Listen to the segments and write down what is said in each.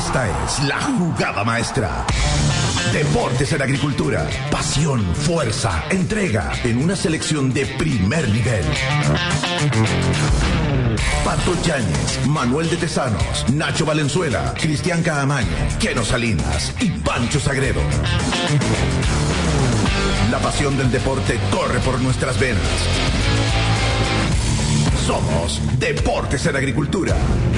Esta es la jugada maestra. Deportes en Agricultura. Pasión, fuerza, entrega en una selección de primer nivel. Pato Yáñez, Manuel de Tesanos, Nacho Valenzuela, Cristian Caamaño, Keno Salinas y Pancho Sagredo. La pasión del deporte corre por nuestras venas. Somos Deportes en Agricultura.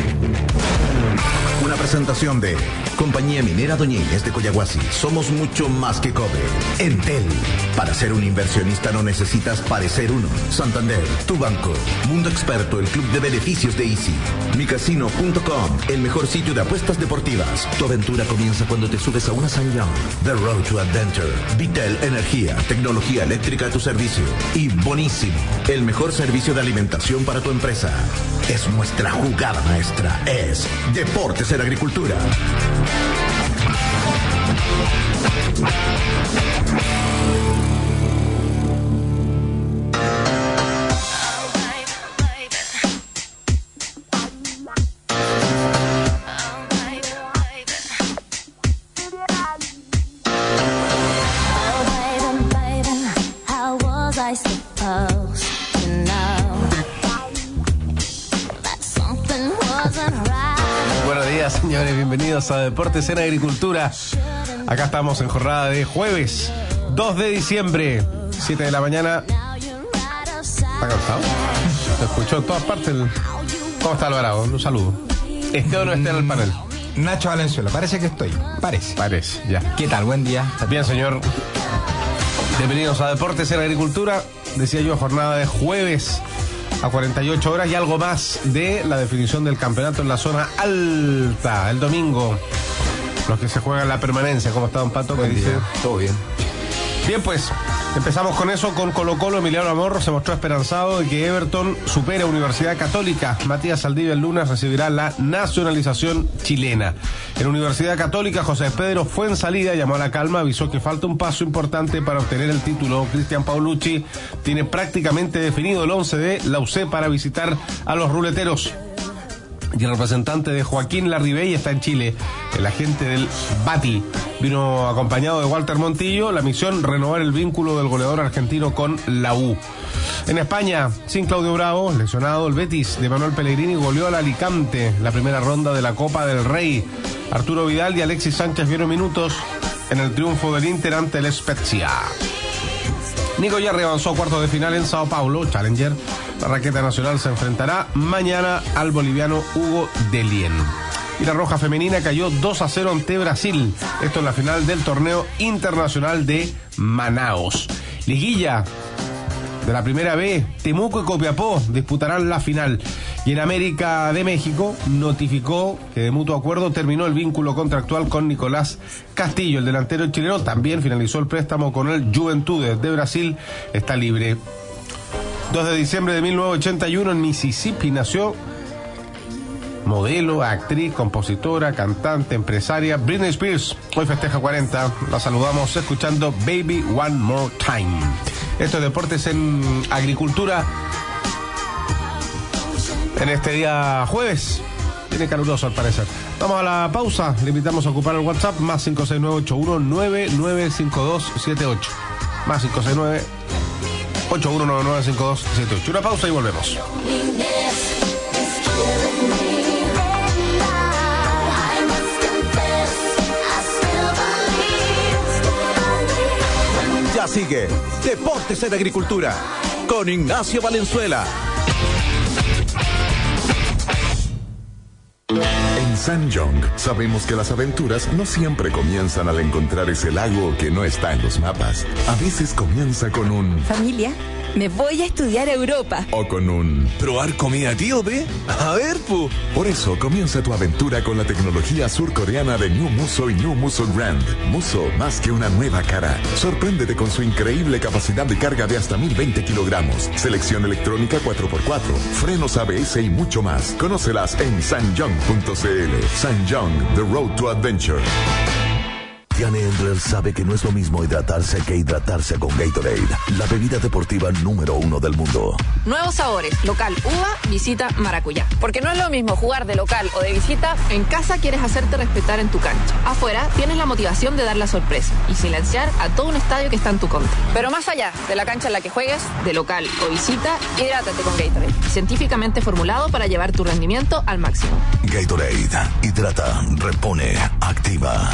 Una presentación de Compañía Minera Doña Inés de Coyahuasi. Somos mucho más que cobre. Entel. Para ser un inversionista no necesitas parecer uno. Santander, tu banco. Mundo Experto, el club de beneficios de Easy. Micasino.com, el mejor sitio de apuestas deportivas. Tu aventura comienza cuando te subes a una St. John. The Road to Adventure. Vitel Energía, tecnología eléctrica a tu servicio. Y Bonísimo, el mejor servicio de alimentación para tu empresa. Es nuestra jugada maestra. Es Deportes en Agricultura. Señores, bienvenidos a Deportes en Agricultura. Acá estamos en jornada de jueves 2 de diciembre, 7 de la mañana. ¿Está cansado? Se escuchó en todas partes. ¿Cómo está Alvarado? Un saludo. ¿Esté o no esté en el panel? Nacho Valenzuela, parece que estoy. Parece, ya. ¿Qué tal? Buen día. Bien, señor. Bienvenidos a Deportes en Agricultura. Decía yo, jornada de jueves a 48 horas y algo más de la definición del campeonato en la zona alta. El domingo, los que se juegan la permanencia. ¿Cómo está, don Pato? ¿Qué dice? Todo bien. Bien, pues, empezamos con eso, con Colo-Colo. Emiliano Amorro se mostró esperanzado de que Everton supere a Universidad Católica. Matías Saldivia el lunes recibirá la nacionalización chilena. En Universidad Católica, José Pedro Fuenzalida llamó a la calma, avisó que falta un paso importante para obtener el título. Cristian Paulucci tiene prácticamente definido el 11 de la UC para visitar a los ruleteros. Y el representante de Joaquín Larribey está en Chile. El agente del Bati vino acompañado de Walter Montillo. La misión, renovar el vínculo del goleador argentino con la U. En España, sin Claudio Bravo, lesionado, el Betis de Manuel Pellegrini goleó al Alicante la primera ronda de la Copa del Rey. Arturo Vidal y Alexis Sánchez vieron minutos en el triunfo del Inter ante el Spezia. Nico Yarri avanzó a cuartos de final en Sao Paulo, Challenger. La raqueta nacional se enfrentará mañana al boliviano Hugo Delien. Y la Roja Femenina cayó 2-0 ante Brasil. Esto en la final del torneo internacional de Manaos. Liguilla de la Primera B, Temuco y Copiapó disputarán la final. Y en América de México notificó que de mutuo acuerdo terminó el vínculo contractual con Nicolás Castillo. El delantero chileno también finalizó el préstamo con el Juventudes de Brasil. Está libre. 2 de diciembre de 1981 en Mississippi nació modelo, actriz, compositora, cantante, empresaria Britney Spears. Hoy festeja 40. La saludamos escuchando Baby One More Time. Esto es Deportes en Agricultura. En este día jueves, viene caluroso al parecer. Vamos a la pausa, le invitamos a ocupar el WhatsApp más 569-81995278. Más 569-81995278. Una pausa y volvemos. Ya sigue Deportes en Agricultura con Ignacio Valenzuela. En St. John sabemos que las aventuras no siempre comienzan al encontrar ese lago que no está en los mapas. A veces comienza con un... Familia, me voy a estudiar a Europa. O con un... ¿Probar comida etíope? A ver, pu. Por eso comienza tu aventura con la tecnología surcoreana de New Muso y New Muso Grand. Muso, más que una nueva cara. Sorpréndete con su increíble capacidad de carga de hasta 1020 kilogramos. Selección electrónica 4x4, frenos ABS y mucho más. Conócelas en sanjong.cl. St. John, The Road to Adventure. Cristian Endler sabe que no es lo mismo hidratarse que hidratarse con Gatorade, la bebida deportiva número 1 del mundo. Nuevos sabores, local uva, visita maracuyá. Porque no es lo mismo jugar de local o de visita. En casa quieres hacerte respetar en tu cancha. Afuera tienes la motivación de dar la sorpresa y silenciar a todo un estadio que está en tu contra. Pero más allá de la cancha en la que juegues, de local o visita, hidrátate con Gatorade. Científicamente formulado para llevar tu rendimiento al máximo. Gatorade, hidrata, repone, activa.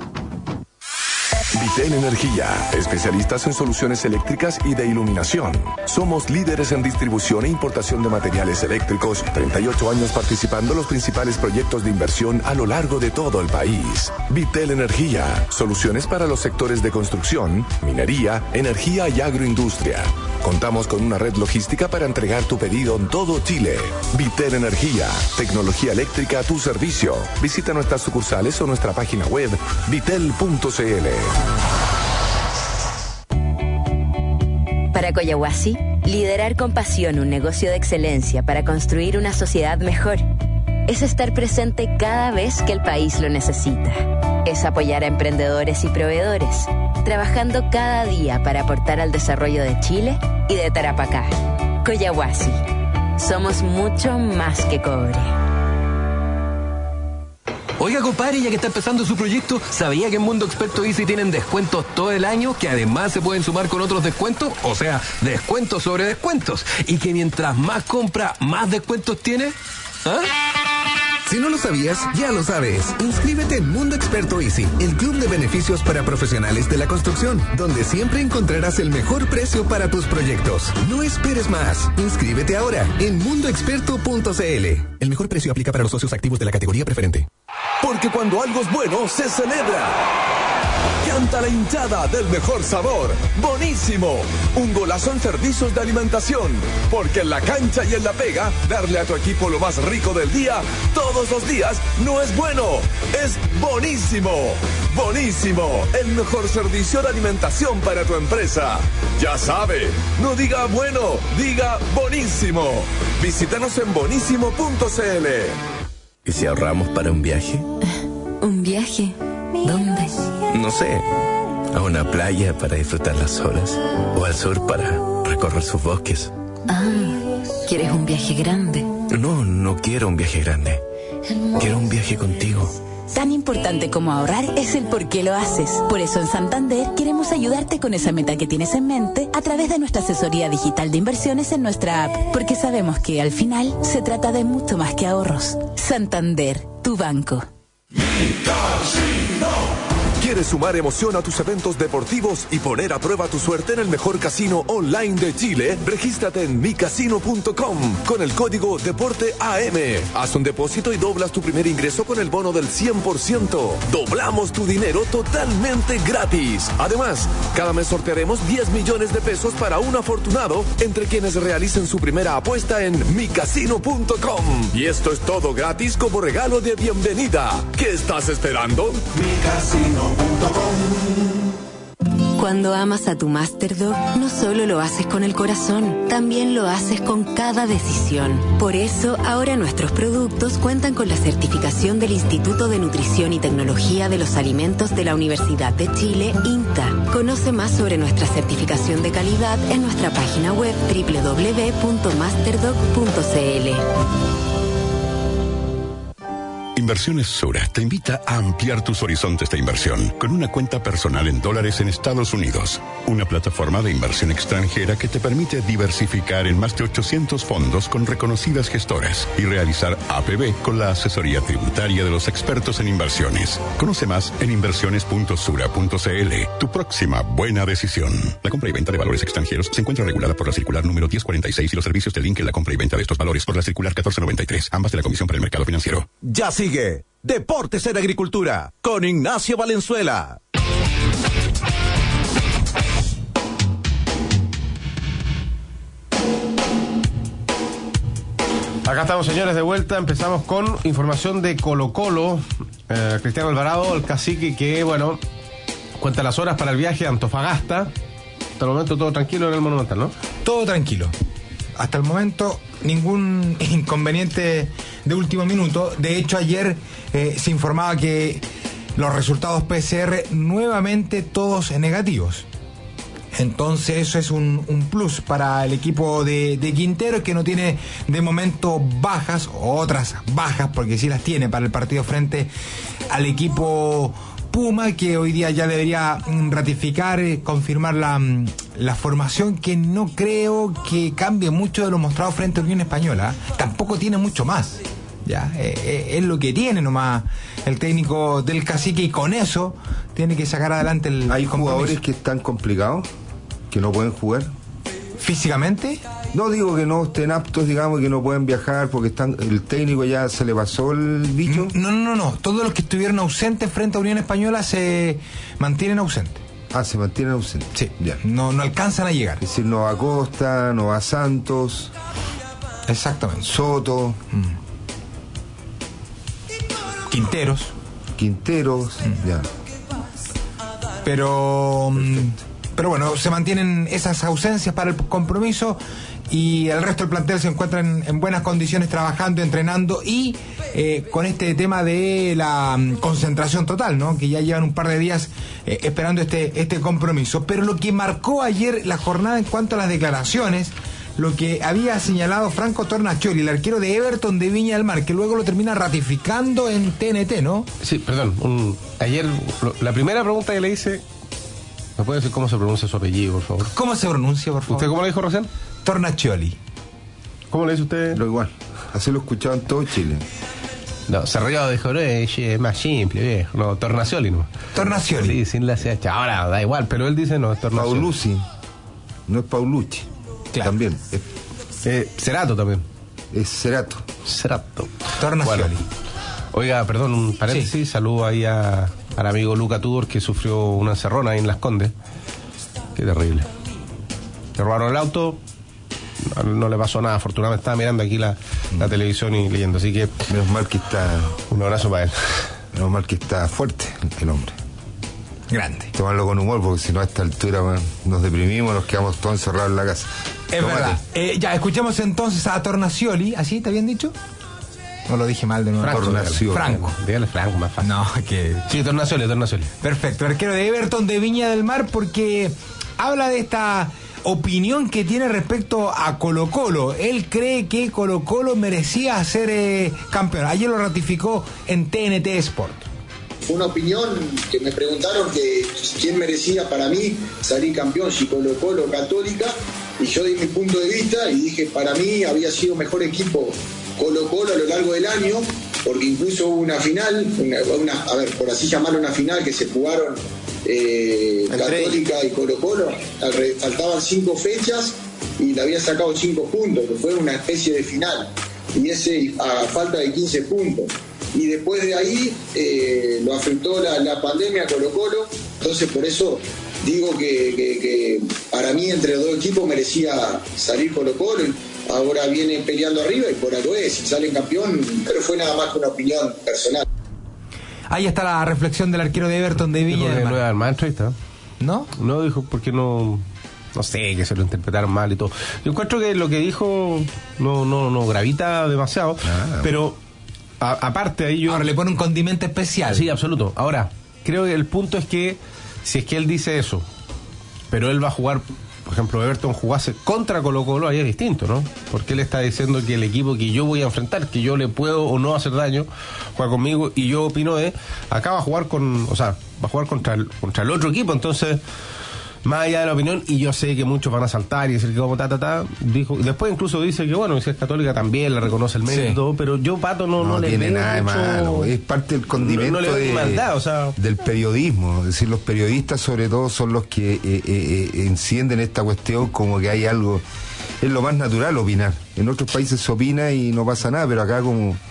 Vitel Energía, especialistas en soluciones eléctricas y de iluminación. Somos líderes en distribución e importación de materiales eléctricos, 38 años participando en los principales proyectos de inversión a lo largo de todo el país. Vitel Energía, soluciones para los sectores de construcción, minería, energía y agroindustria. Contamos con una red logística para entregar tu pedido en todo Chile. Vitel Energía, tecnología eléctrica a tu servicio. Visita nuestras sucursales o nuestra página web vitel.cl. Para Collahuasi, liderar con pasión un negocio de excelencia para construir una sociedad mejor es estar presente cada vez que el país lo necesita. Es apoyar a emprendedores y proveedores, trabajando cada día para aportar al desarrollo de Chile y de Tarapacá. Collahuasi, somos mucho más que cobre. Oiga, compadre, ya que está empezando su proyecto, ¿sabía que en Mundo Experto Easy tienen descuentos todo el año que además se pueden sumar con otros descuentos? O sea, descuentos sobre descuentos. Y que mientras más compra, más descuentos tiene. ¿Ah? Si no lo sabías, ya lo sabes. Inscríbete en Mundo Experto Easy, el club de beneficios para profesionales de la construcción, donde siempre encontrarás el mejor precio para tus proyectos. No esperes más. Inscríbete ahora en mundoexperto.cl. El mejor precio aplica para los socios activos de la categoría preferente. Porque cuando algo es bueno, se celebra. Canta la hinchada del mejor sabor. ¡Bonísimo! Un golazo en servicios de alimentación. Porque en la cancha y en la pega, darle a tu equipo lo más rico del día, todos los días, no es bueno. Es bonísimo. Bonísimo. El mejor servicio de alimentación para tu empresa. Ya sabe, no diga bueno, diga bonísimo. Visítanos en bonísimo.cl. ¿Y si ahorramos para un viaje? ¿Un viaje? ¿Dónde? No sé, a una playa para disfrutar las olas o al sur para recorrer sus bosques. Ah, ¿quieres un viaje grande? No quiero un viaje grande. Quiero un viaje contigo. Tan importante como ahorrar es el por qué lo haces. Por eso en Santander queremos ayudarte con esa meta que tienes en mente a través de nuestra asesoría digital de inversiones en nuestra app. Porque sabemos que al final se trata de mucho más que ahorros. Santander, tu banco. ¿Quieres sumar emoción a tus eventos deportivos y poner a prueba tu suerte en el mejor casino online de Chile? Regístrate en micasino.com con el código DEPORTEAM. Haz un depósito y doblas tu primer ingreso con el bono del 100%. Doblamos tu dinero totalmente gratis. Además, cada mes sortearemos 10 millones de pesos para un afortunado entre quienes realicen su primera apuesta en micasino.com. Y esto es todo gratis como regalo de bienvenida. ¿Qué estás esperando? Micasino.com. Cuando amas a tu Masterdog, no solo lo haces con el corazón, también lo haces con cada decisión. Por eso, ahora nuestros productos cuentan con la certificación del Instituto de Nutrición y Tecnología de los Alimentos de la Universidad de Chile, INTA. Conoce más sobre nuestra certificación de calidad en nuestra página web www.masterdog.cl. Inversiones Sura te invita a ampliar tus horizontes de inversión con una cuenta personal en dólares en Estados Unidos. Una plataforma de inversión extranjera que te permite diversificar en más de 800 fondos con reconocidas gestoras y realizar APB con la asesoría tributaria de los expertos en inversiones. Conoce más en inversiones.sura.cl. Tu próxima buena decisión. La compra y venta de valores extranjeros se encuentra regulada por la circular número 1046 y los servicios de link en la compra y venta de estos valores por la circular 1493, ambas de la Comisión para el Mercado Financiero. Ya sigue Deportes en Agricultura con Ignacio Valenzuela. Acá estamos, señores, de vuelta. Empezamos con información de Colo-Colo. Cristiano Alvarado, el cacique que, bueno, cuenta las horas para el viaje a Antofagasta. Hasta el momento todo tranquilo en el Monumental, ¿no? Todo tranquilo. Hasta el momento ningún inconveniente de último minuto. De hecho, ayer se informaba que los resultados PCR nuevamente todos negativos. Entonces eso es un plus para el equipo de Quintero, que no tiene de momento bajas, o otras bajas, porque sí las tiene para el partido frente al equipo Puma, que hoy día ya debería ratificar, confirmar la formación, que no creo que cambie mucho de lo mostrado frente a Unión Española. Tampoco tiene mucho más. Ya, es lo que tiene nomás el técnico del Cacique, y con eso tiene que sacar adelante el ¿Hay compromiso. jugadores que están complicados, que no pueden jugar físicamente? No digo que no estén aptos, digamos, que no pueden viajar porque el técnico ya se le pasó el bicho. No, todos los que estuvieron ausentes frente a Unión Española se mantienen ausentes. Se mantienen ausentes. Sí, ya. No alcanzan a llegar. Es decir, no va Costa, no va Santos. Exactamente. Soto. Quinteros, ya. Pero bueno, se mantienen esas ausencias para el compromiso, y el resto del plantel se encuentra en buenas condiciones, trabajando, entrenando, y con este tema de la concentración total, ¿no? Que ya llevan un par de días esperando este compromiso. Pero lo que marcó ayer la jornada en cuanto a las declaraciones, lo que había señalado Franco Tornaccioli, el arquero de Everton de Viña del Mar, que luego lo termina ratificando en TNT, ¿no? Sí, perdón. Ayer, la primera pregunta que le hice, ¿me puede decir cómo se pronuncia su apellido, por favor? ¿Cómo se pronuncia, por favor? ¿Usted cómo le dijo recién? Tornaccioli. ¿Cómo le dice usted? Lo igual. Así lo escuchaban todo Chile. No, se rió, dijo, es más simple, viejo. No, Tornaccioli, ¿no? Tornaccioli. Sí, sin la CH. Ahora da igual, pero él dice no, es Tornaccioli. Paulucci. No es Paulucci. Claro. También. Cerato también. Es Cerato. Tornaccioli. Bueno, oiga, perdón, un paréntesis. Sí. Saludo ahí al amigo Luca Tudor, que sufrió una encerrona ahí en Las Condes. Qué terrible. Le robaron el auto. No le pasó nada, afortunadamente estaba mirando aquí la televisión y leyendo, así que menos mal que está. Un abrazo para él. Menos mal que está fuerte el hombre. Grande. Tomarlo con humor, porque si no a esta altura nos deprimimos, nos quedamos todos encerrados en la casa. Es verdad. Ya, escuchemos entonces a Tornaccioli. ¿Así te habían dicho? No lo dije mal de nuevo. Franco. Dígale Franco, más fácil. No, que... Sí, Tornaccioli. Perfecto. Arquero de Everton de Viña del Mar, porque habla de esta opinión que tiene respecto a Colo-Colo. Él cree que Colo-Colo merecía ser campeón. Ayer lo ratificó en TNT Sport. Una opinión que me preguntaron que quién merecía para mí salir campeón, si Colo-Colo o Católica, y yo di mi punto de vista y dije, para mí había sido mejor equipo Colo-Colo a lo largo del año, porque incluso hubo una final, por así llamarlo, una final que se jugaron Católica y Colo-Colo, faltaban 5 fechas y le había sacado 5 puntos, que fue una especie de final, y ese a falta de 15 puntos. Y después de ahí lo afectó la pandemia a Colo-Colo, entonces por eso digo que para mí entre los dos equipos merecía salir Colo-Colo. Ahora viene peleando arriba y por algo es, si salen campeón, pero fue nada más que una opinión personal. Ahí está la reflexión del arquero de Everton de Viña del Mar. No era el maestro, ¿está? ¿No? No, dijo, porque no sé, que se lo interpretaron mal y todo. Yo encuentro que lo que dijo no gravita demasiado, pero aparte ahí ahora le pone un condimento especial. Sí, absoluto. Ahora, creo que el punto es que si es que él dice eso, pero él va a jugar, por ejemplo, Everton jugase contra Colo-Colo, ahí es distinto, ¿no? Porque él está diciendo que el equipo que yo voy a enfrentar, que yo le puedo o no hacer daño, juega conmigo, y yo opino acá va a jugar contra el otro equipo. Entonces, más allá de la opinión, y yo sé que muchos van a saltar y decir que como dijo, después incluso dice que bueno, si es católica también le reconoce el mérito y todo, pero yo, Pato, no le tiene veo nada de mucho... malo, es parte del condimento del periodismo. Es decir, los periodistas sobre todo son los que encienden esta cuestión como que hay algo, es lo más natural opinar. En otros países se opina y no pasa nada, pero acá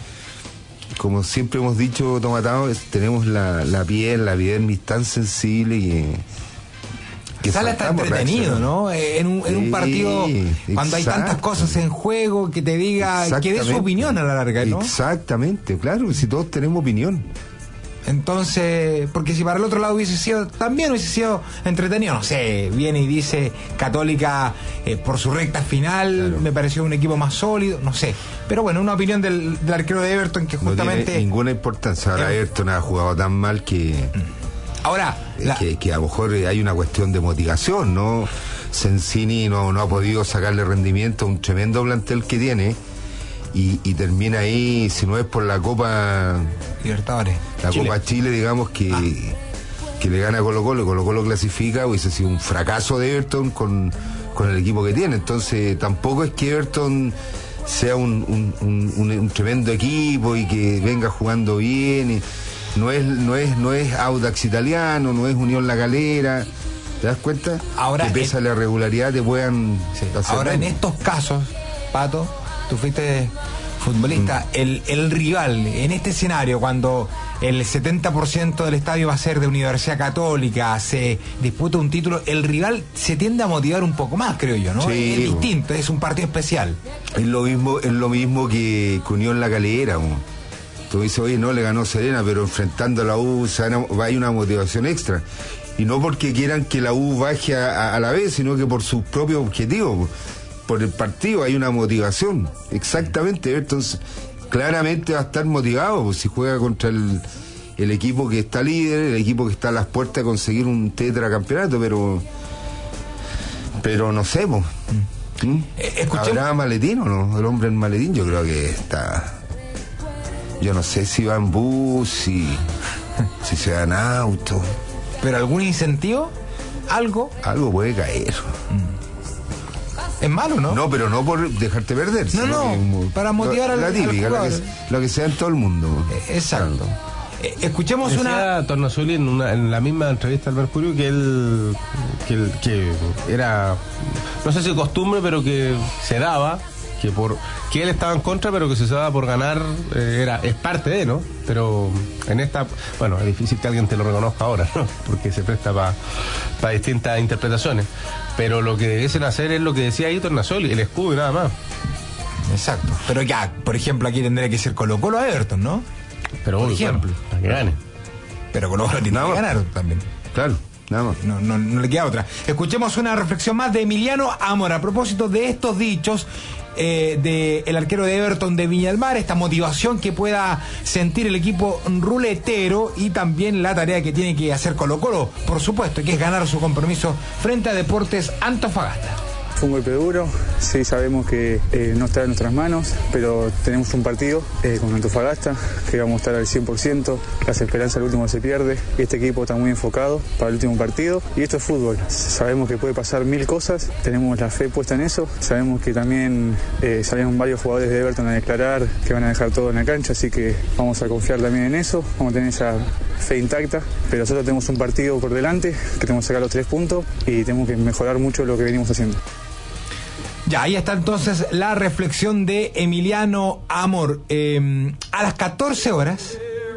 como siempre hemos dicho, Tomatado, tenemos la piel, la epidermis tan sensible que sale hasta entretenido, ¿no? En un partido, cuando hay tantas cosas en juego, que te diga, que dé su opinión a la larga, ¿no? Exactamente, claro, si todos tenemos opinión. Entonces, porque si para el otro lado también hubiese sido entretenido, no sé, viene y dice Católica por su recta final, claro, me pareció un equipo más sólido, no sé. Pero bueno, una opinión del arquero de Everton que justamente... No tiene ninguna importancia. Ahora Everton ha jugado tan mal que... Ahora... Que a lo mejor hay una cuestión de motivación, ¿no? Sensini no ha podido sacarle rendimiento a un tremendo plantel que tiene. Y termina ahí, si no es por la Copa Libertadores, la Chile. Copa Chile, digamos, que le gana a Colo-Colo clasifica, hubiese sido un fracaso de Everton con el equipo que tiene. Entonces tampoco es que Everton sea un tremendo equipo y que venga jugando bien, no es Audax Italiano, no es Unión La Calera, ¿te das cuenta? Ahora, que pese a la regularidad te puedan hacer ahora daño. En estos casos, Pato, tú fuiste futbolista, el rival en este escenario, cuando el 70% del estadio va a ser de Universidad Católica, se disputa un título, el rival se tiende a motivar un poco más, creo yo, ¿no? Sí, es distinto, es un partido especial. Es lo mismo que Unión La Calera, ¿no? Tú dices, oye, no, le ganó Serena, pero enfrentando a la U hay una motivación extra. Y no porque quieran que la U baje a la vez, sino que por sus propios objetivos. Por el partido hay una motivación, exactamente. Entonces, claramente va a estar motivado pues, si juega contra el equipo que está líder, el equipo que está a las puertas de conseguir un tetracampeonato, pero no sé, pues. ¿Habrá maletín o no? El hombre en maletín, yo creo que está. Yo no sé si va en bus, si se da en auto. ¿Pero algún incentivo? ¿Algo? Algo puede caer. Es malo, ¿no? No, pero no por dejarte perder. No, para motivar a la típica, lo que sea en todo el mundo. Exacto. Escuchemos decía Tornasoli en la misma entrevista al Mercurio que era, no sé si costumbre, pero que se daba, que él estaba en contra, pero que se daba por ganar, es parte de, ¿no? Pero en esta, bueno, es difícil que alguien te lo reconozca ahora, ¿no? Porque se presta para distintas interpretaciones. Pero lo que debiesen hacer es lo que decía ahí Tornasoli, el escudo y nada más. Exacto. Pero ya, por ejemplo, aquí tendría que ser Colo-Colo a Everton, ¿no? Pero por ejemplo, para que gane. Pero Colo-Colo tiene que ganar también. Claro, nada más. No le queda otra. Escuchemos una reflexión más de Emiliano Amor a propósito de estos dichos de el arquero de Everton de Viña del Mar, esta motivación que pueda sentir el equipo ruletero y también la tarea que tiene que hacer Colo-Colo, por supuesto, que es ganar su compromiso frente a Deportes Antofagasta. Fue un golpe duro, sí sabemos que no está en nuestras manos, pero tenemos un partido con Antofagasta, que vamos a estar al 100%, las esperanzas al último se pierde, este equipo está muy enfocado para el último partido, y esto es fútbol, sabemos que puede pasar mil cosas, tenemos la fe puesta en eso, sabemos que también salieron varios jugadores de Everton a declarar que van a dejar todo en la cancha, así que vamos a confiar también en eso, vamos a tener esa fe intacta, pero nosotros tenemos un partido por delante, que tenemos que sacar los 3 puntos, y tenemos que mejorar mucho lo que venimos haciendo. Ya, ahí está entonces la reflexión de Emiliano Amor. A las 14 horas.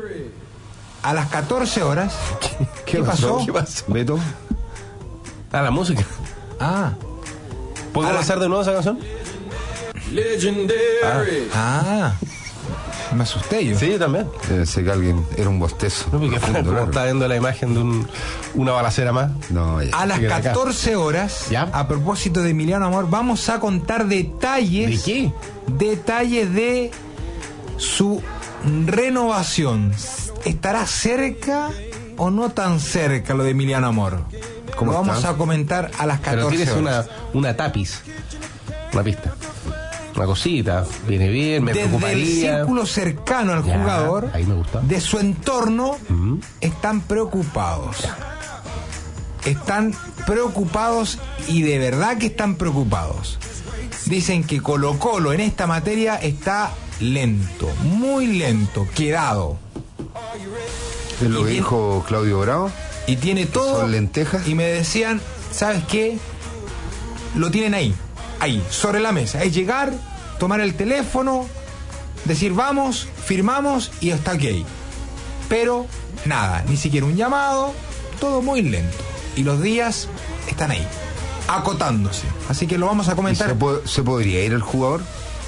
¿Qué pasó? ¿Qué pasó? ¿Beto? La música. ¿Puedo pasar de nuevo esa canción? Legendary. Me asusté yo. Sí, yo también. Sé que alguien era un bostezo. No, porque está viendo la imagen de una balacera más. No, ya. A las 14 horas, ¿ya? A propósito de Emiliano Amor, vamos a contar detalles. ¿De qué? Detalles de su renovación. ¿Estará cerca o no tan cerca lo de Emiliano Amor? Lo vamos a comentar a las 14 Pero tienes horas. una tapiz, una pista. Una cosita, viene bien, me preocuparía. Desde el círculo cercano al jugador, ahí me gusta. De su entorno, están preocupados. Están preocupados y de verdad que están preocupados. Dicen que Colo-Colo en esta materia está lento, muy lento, quedado. ¿Es lo que dijo Claudio Bravo? Y tiene todo. ¿Son lentejas? Y me decían, ¿sabes qué? Lo tienen ahí, sobre la mesa. Es llegar, tomar el teléfono, decir vamos, firmamos y está ok. Pero nada, ni siquiera un llamado, todo muy lento. Y los días están ahí, acotándose. Así que lo vamos a comentar. ¿Se podría ir el jugador?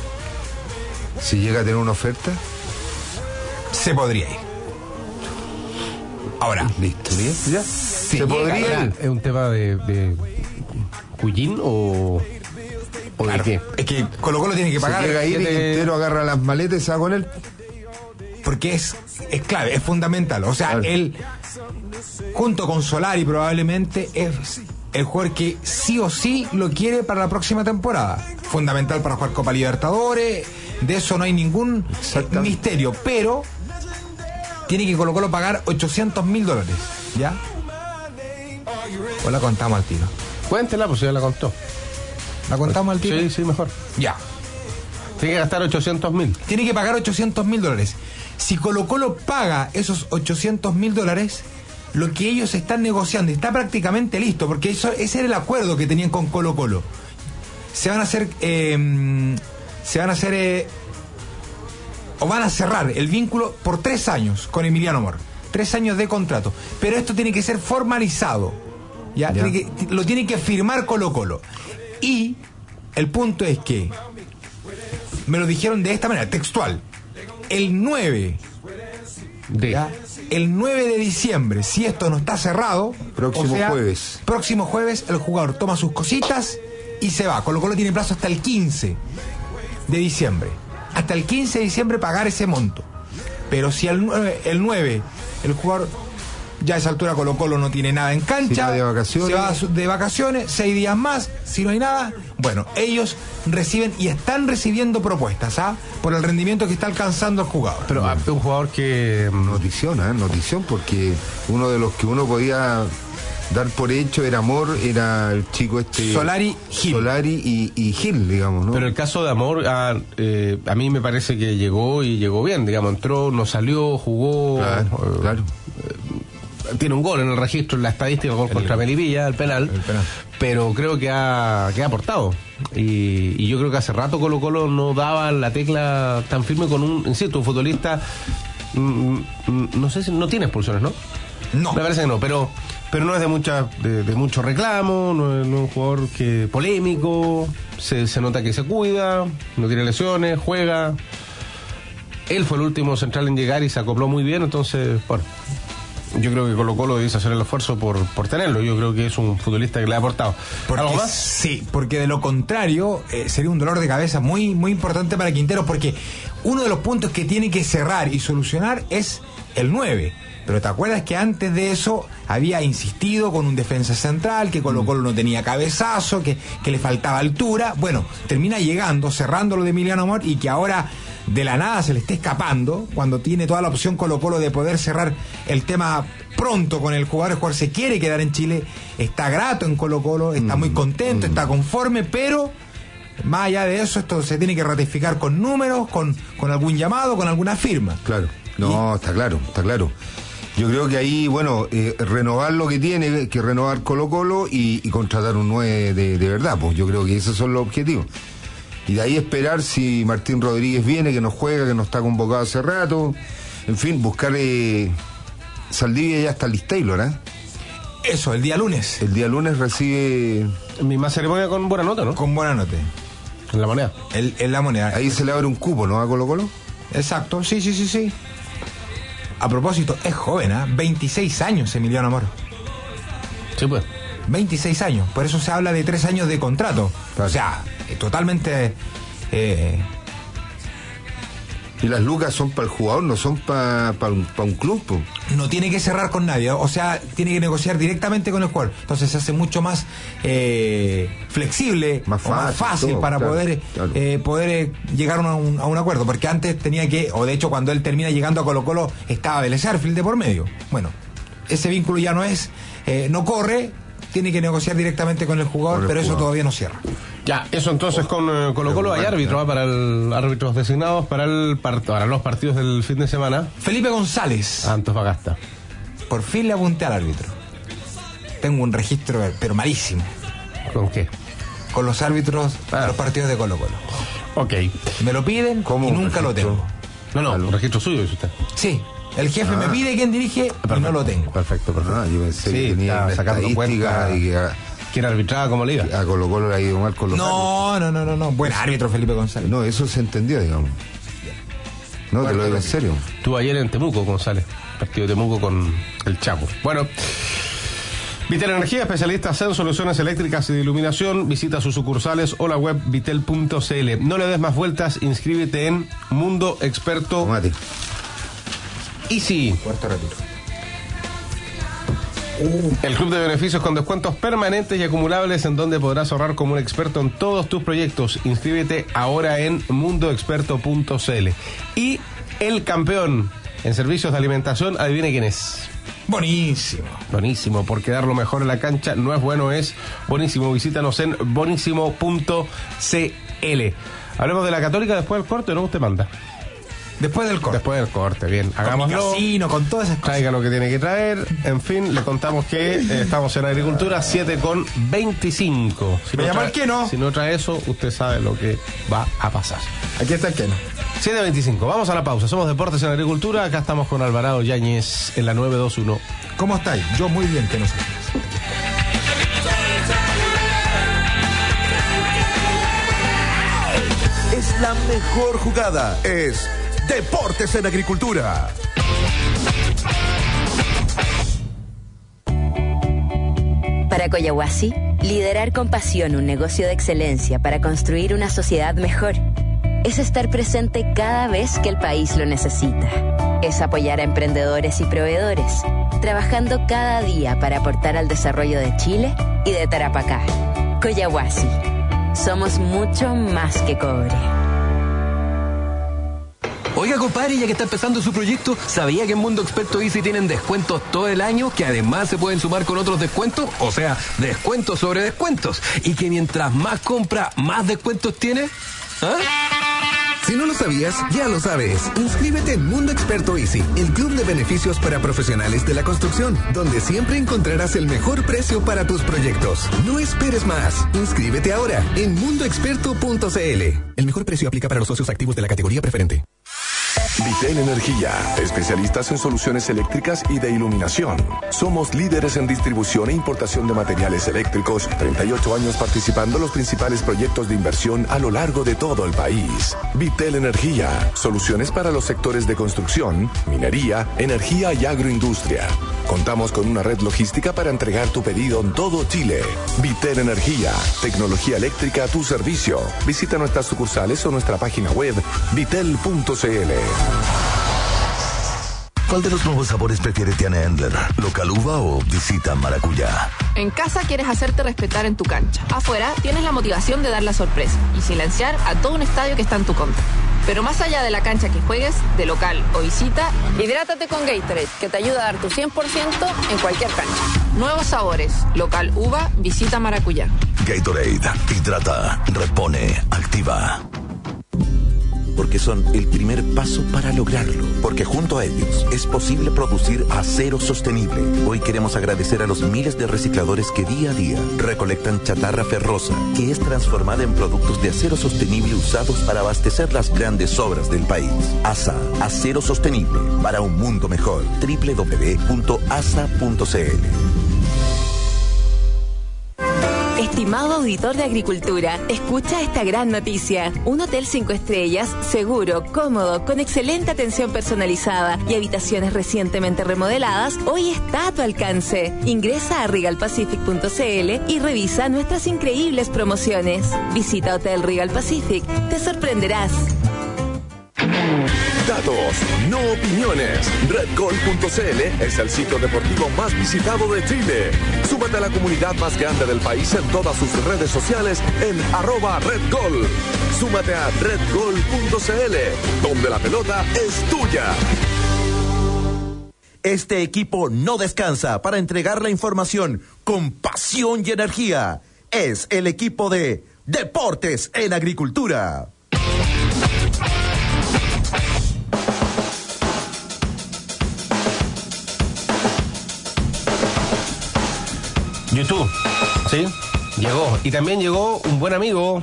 Si llega a tener una oferta. Se podría ir. Ahora, listo, ¿bien? ¿Ya? Sí, ¿Se podría? ¿Es un tema de Cuyín o claro, de qué? Es que Colo-Colo tiene que pagar. Se llega a ir y Quintero agarra las maletas y se va con él. Porque es clave, es fundamental. O sea, claro. Él, junto con Solari, probablemente es el jugador que sí o sí lo quiere para la próxima temporada. Fundamental para jugar Copa Libertadores. De eso no hay ningún misterio. Pero tiene que Colo-Colo pagar $800.000. ¿Ya? O la contamos al tiro. Cuéntela, pues ya la contó. ¿La contamos al tiro? Sí, mejor. Ya. Tiene que gastar $800.000. Tiene que pagar $800.000. Si Colo-Colo paga esos $800.000, lo que ellos están negociando está prácticamente listo, porque ese era el acuerdo que tenían con Colo-Colo. Se van a cerrar el vínculo por 3 años con Emiliano Amor. 3 años de contrato. Pero esto tiene que ser formalizado. ¿Ya? Lo tiene que firmar Colo-Colo. Y el punto es que me lo dijeron de esta manera, textual. El 9 de diciembre, si esto no está cerrado, próximo jueves el jugador toma sus cositas y se va. Colo-Colo tiene plazo hasta el 15 de diciembre. Hasta el 15 de diciembre pagar ese monto. Pero si el 9 el jugador, ya a esa altura Colo-Colo no tiene nada en cancha, de vacaciones. se va de vacaciones, 6 días más, si no hay nada, bueno, ellos reciben y están recibiendo propuestas por el rendimiento que está alcanzando el jugador. Pero un jugador que notición, porque uno de los que uno podía dar por hecho era Amor, era el chico Solari y Gil, digamos, ¿no? Pero el caso de Amor, a mí me parece que llegó bien, digamos, entró, no salió, jugó. Claro. Tiene un gol en el registro, en la estadística, el gol contra Melipilla, el penal. Pero creo que ha aportado. Y yo creo que hace rato Colo-Colo no daba la tecla tan firme con un futbolista. No sé si no tiene expulsiones, ¿no? No. Me parece que no, pero no es de mucho reclamo, no es un jugador que polémico, se nota que se cuida, no tiene lesiones, juega. Él fue el último central en llegar y se acopló muy bien, entonces, bueno, yo creo que Colo-Colo debe hacer el esfuerzo por tenerlo. Yo creo que es un futbolista que le ha aportado. ¿Algo más? Sí, porque de lo contrario sería un dolor de cabeza muy, muy importante para Quintero, porque uno de los puntos que tiene que cerrar y solucionar es el 9. Pero ¿te acuerdas que antes de eso había insistido con un defensa central, que Colo-Colo no tenía cabezazo, que le faltaba altura? Bueno, termina llegando, cerrando lo de Emiliano Amor, y que ahora de la nada se le esté escapando, cuando tiene toda la opción Colo-Colo de poder cerrar el tema pronto con el jugador se quiere quedar en Chile, está grato en Colo-Colo, está muy contento, está conforme, pero más allá de eso, esto se tiene que ratificar con números, con algún llamado, con alguna firma. Claro, está claro. Yo creo que ahí, renovar lo que tiene que renovar Colo-Colo y contratar un 9 de verdad, pues yo creo que esos son los objetivos. Y de ahí esperar si Martín Rodríguez viene, que no juega, que no está convocado hace rato. En fin, buscar Saldivia ya está lista, Taylor, Eso, el día lunes. El día lunes recibe... Misma ceremonia con buena nota, ¿no? Con buena nota. En la Moneda. En la Moneda. Ahí se le abre un cupo, ¿no? A Colo-Colo. Exacto, sí. A propósito, es joven, 26 años Emiliano Amor. Sí, pues. 26 años, por eso se habla de 3 años de contrato. Claro. O sea, totalmente... Y las lucas son para el jugador, no son para un club, pues. No tiene que cerrar con nadie, o sea, tiene que negociar directamente con el jugador. Entonces se hace mucho más flexible, más fácil todo, para poder llegar a un acuerdo. Porque antes tenía que, o de hecho cuando él termina llegando a Colo-Colo, estaba Vélez Sarsfield de por medio. Bueno, ese vínculo ya no corre, tiene que negociar directamente con el jugador, pero eso todavía no cierra. Ya, eso entonces con Colo-Colo hay árbitro, para árbitros designados para los partidos del fin de semana. Felipe González, Antofagasta. Por fin le apunté al árbitro. Tengo un registro, pero malísimo. ¿Con qué? Con los árbitros de los partidos de Colo-Colo. Ok. Me lo piden y nunca lo tengo. No, un registro suyo, dice usted. Sí. El jefe me pide quién dirige y no lo tengo. Perfecto. Yo pensé que tenía sacando cuenta y que era arbitrada como liga. A Colo-Colo le ha ido mal con los árbitros. No. Buen árbitro Felipe González. No, eso se entendió, digamos. No, te lo digo en serio. Estuvo ayer en Temuco, González. partido de Temuco con el Chaco. Bueno, Vitel Energía, especialistas en soluciones eléctricas y de iluminación. Visita sus sucursales o la web vitel.cl. No le des más vueltas, inscríbete en Mundo Experto Easy. Cuarto retiro. El club de beneficios con descuentos permanentes y acumulables en donde podrás ahorrar como un experto en todos tus proyectos. Inscríbete ahora en mundoexperto.cl. Y el campeón en servicios de alimentación, adivine quién es. Buenísimo. Buenísimo, porque dar lo mejor en la cancha no es bueno, es buenísimo. Visítanos en bonísimo.cl. Hablemos de la Católica después del corte, ¿no? Usted manda. Después del corte. Después del corte, bien. Hagámoslo. Con casino, con todas esas cosas. Traiga lo que tiene que traer. En fin, le contamos que estamos en agricultura 7:25. Si me llama el Keno. Si no trae eso, usted sabe lo que va a pasar. Aquí está el Keno. 7:25. Vamos a la pausa. Somos Deportes en Agricultura. Acá estamos con Alvarado Yáñez en la 921. ¿Cómo estáis? Yo muy bien, Keno. Es la mejor jugada. Es Deportes en Agricultura. Para Coyahuasi, liderar con pasión un negocio de excelencia para construir una sociedad mejor es estar presente cada vez que el país lo necesita. Es apoyar a emprendedores y proveedores, trabajando cada día para aportar al desarrollo de Chile y de Tarapacá. Coyahuasi, somos mucho más que cobre. Oiga, compadre, ya que está empezando su proyecto, ¿sabía que en Mundo Experto Easy tienen descuentos todo el año que además se pueden sumar con otros descuentos? O sea, descuentos sobre descuentos. Y que mientras más compra, más descuentos tiene. ¿Ah? Si no lo sabías, ya lo sabes. Inscríbete en Mundo Experto Easy, el club de beneficios para profesionales de la construcción, donde siempre encontrarás el mejor precio para tus proyectos. No esperes más. Inscríbete ahora en mundoexperto.cl. El mejor precio aplica para los socios activos de la categoría preferente. Vitel Energía, especialistas en soluciones eléctricas y de iluminación. Somos líderes en distribución e importación de materiales eléctricos, 38 años participando en los principales proyectos de inversión a lo largo de todo el país. Vitel Energía, soluciones para los sectores de construcción, minería, energía y agroindustria. Contamos con una red logística para entregar tu pedido en todo Chile. Vitel Energía, tecnología eléctrica a tu servicio. Visita nuestras sucursales o nuestra página web vitel.cl. ¿Cuál de los nuevos sabores prefiere Tiana Endler? ¿Local uva o visita maracuyá? En casa quieres hacerte respetar en tu cancha. Afuera tienes la motivación de dar la sorpresa y silenciar a todo un estadio que está en tu contra. Pero más allá de la cancha que juegues, de local o visita, hidrátate con Gatorade, que te ayuda a dar tu 100% en cualquier cancha. Nuevos sabores, local uva, visita maracuyá. Gatorade, hidrata, repone, activa. Porque son el primer paso para lograrlo. Porque junto a ellos es posible producir acero sostenible. Hoy queremos agradecer a los miles de recicladores que día a día recolectan chatarra ferrosa, que es transformada en productos de acero sostenible usados para abastecer las grandes obras del país. ASA, acero sostenible para un mundo mejor. www.asa.cl. Estimado auditor de Agricultura, escucha esta gran noticia. Un hotel 5 estrellas, seguro, cómodo, con excelente atención personalizada y habitaciones recientemente remodeladas, hoy está a tu alcance. Ingresa a regalpacific.cl y revisa nuestras increíbles promociones. Visita Hotel Regal Pacific, te sorprenderás. Datos, no opiniones. RedGol.cl es el sitio deportivo más visitado de Chile. Súmate a la comunidad más grande del país en todas sus redes sociales en @RedGol. Súmate a RedGol.cl, donde la pelota es tuya. Este equipo no descansa para entregar la información con pasión y energía. Es el equipo de Deportes en Agricultura. YouTube, ¿sí? Llegó. Y también llegó un buen amigo.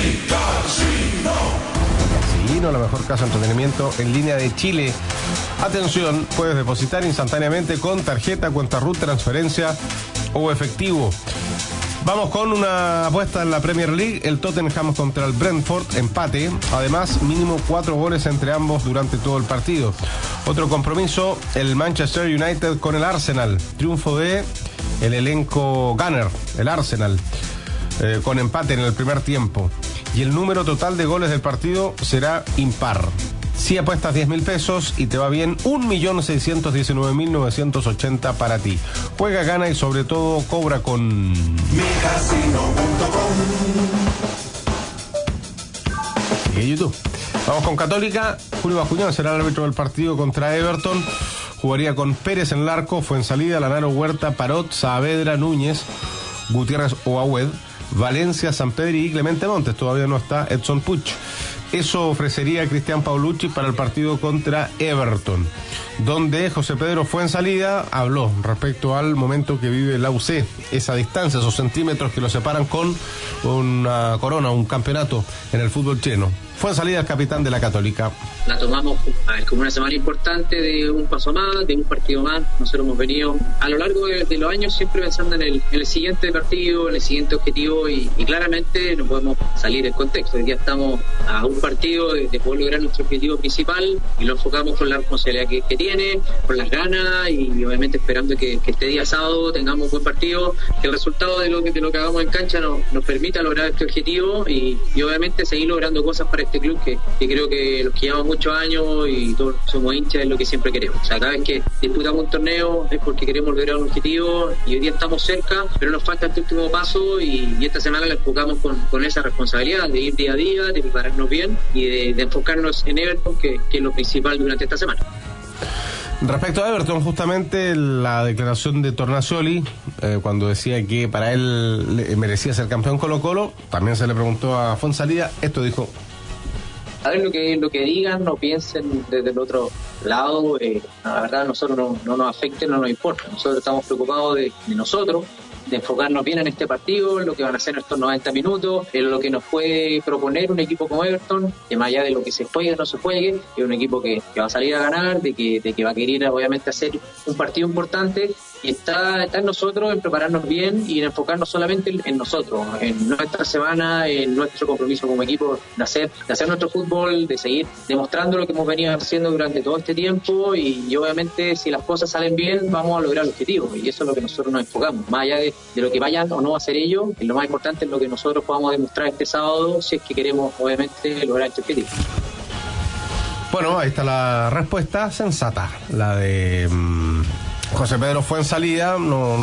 Casino, la mejor casa de entretenimiento en línea de Chile. Atención, puedes depositar instantáneamente con tarjeta, cuenta RUT, transferencia o efectivo. Vamos con una apuesta en la Premier League. El Tottenham contra el Brentford, empate. Además, mínimo 4 goles entre ambos durante todo el partido. Otro compromiso, el Manchester United con el Arsenal. Triunfo de el elenco Gunner, el Arsenal, con empate en el primer tiempo. Y el número total de goles del partido será impar. Si apuestas 10.000 pesos y te va bien, 1.619.980 para ti. Juega, gana y sobre todo cobra con micasino.com. Sigue YouTube. Vamos con Católica. Julio Bascuñán será el árbitro del partido contra Everton. Jugaría con Pérez en el arco, Fuensalida, Lanaro, Huerta, Parot, Saavedra, Núñez, Gutiérrez o Agüed, Valencia, Sampedri y Clemente Montes. Todavía no está Edson Puch. Eso ofrecería Cristian Paulucci para el partido contra Everton, donde José Pedro Fuensalida habló respecto al momento que vive la UC, esa distancia, esos centímetros que lo separan con una corona, un campeonato en el fútbol chileno. Fuensalida, el capitán de la Católica. La tomamos como una semana importante de un paso más, de un partido más. Nosotros hemos venido a lo largo de los años siempre pensando en el siguiente partido, en el siguiente objetivo y claramente no podemos salir del contexto. Hoy día estamos a un partido de poder lograr nuestro objetivo principal y lo enfocamos con la responsabilidad que tiene, con las ganas y obviamente esperando que este día sábado tengamos un buen partido, que el resultado de lo que hagamos en cancha nos permita lograr este objetivo y obviamente seguir logrando cosas para este club que creo que los que llevamos muchos años y todos somos hinchas es lo que siempre queremos. O sea, cada vez que disputamos un torneo es porque queremos lograr un objetivo y hoy día estamos cerca, pero nos falta este último paso y esta semana la enfocamos con esa responsabilidad de ir día a día, de prepararnos bien y de enfocarnos en Everton, que es lo principal durante esta semana. Respecto a Everton, justamente la declaración de Tornasoli, cuando decía que para él merecía ser campeón Colo-Colo, también se le preguntó a Fuensalida, esto dijo: a ver lo que digan, no piensen desde el otro lado, la verdad a nosotros no nos afecta, no nos importa. Nosotros estamos preocupados de nosotros, de enfocarnos bien en este partido, en lo que van a hacer estos 90 minutos, en lo que nos puede proponer un equipo como Everton, que más allá de lo que se juegue o no se juegue, es un equipo que va a salir a ganar, de que va a querer obviamente hacer un partido importante. Y está en nosotros en prepararnos bien y en enfocarnos solamente en nosotros, en nuestra semana, en nuestro compromiso como equipo de hacer nuestro fútbol, de seguir demostrando lo que hemos venido haciendo durante todo este tiempo y obviamente si las cosas salen bien vamos a lograr el objetivo y eso es lo que nosotros nos enfocamos, más allá de lo que vayan o no a hacer ellos, lo más importante es lo que nosotros podamos demostrar este sábado si es que queremos obviamente lograr este objetivo. Bueno, ahí está la respuesta sensata, la de José Pedro Fuensalida, no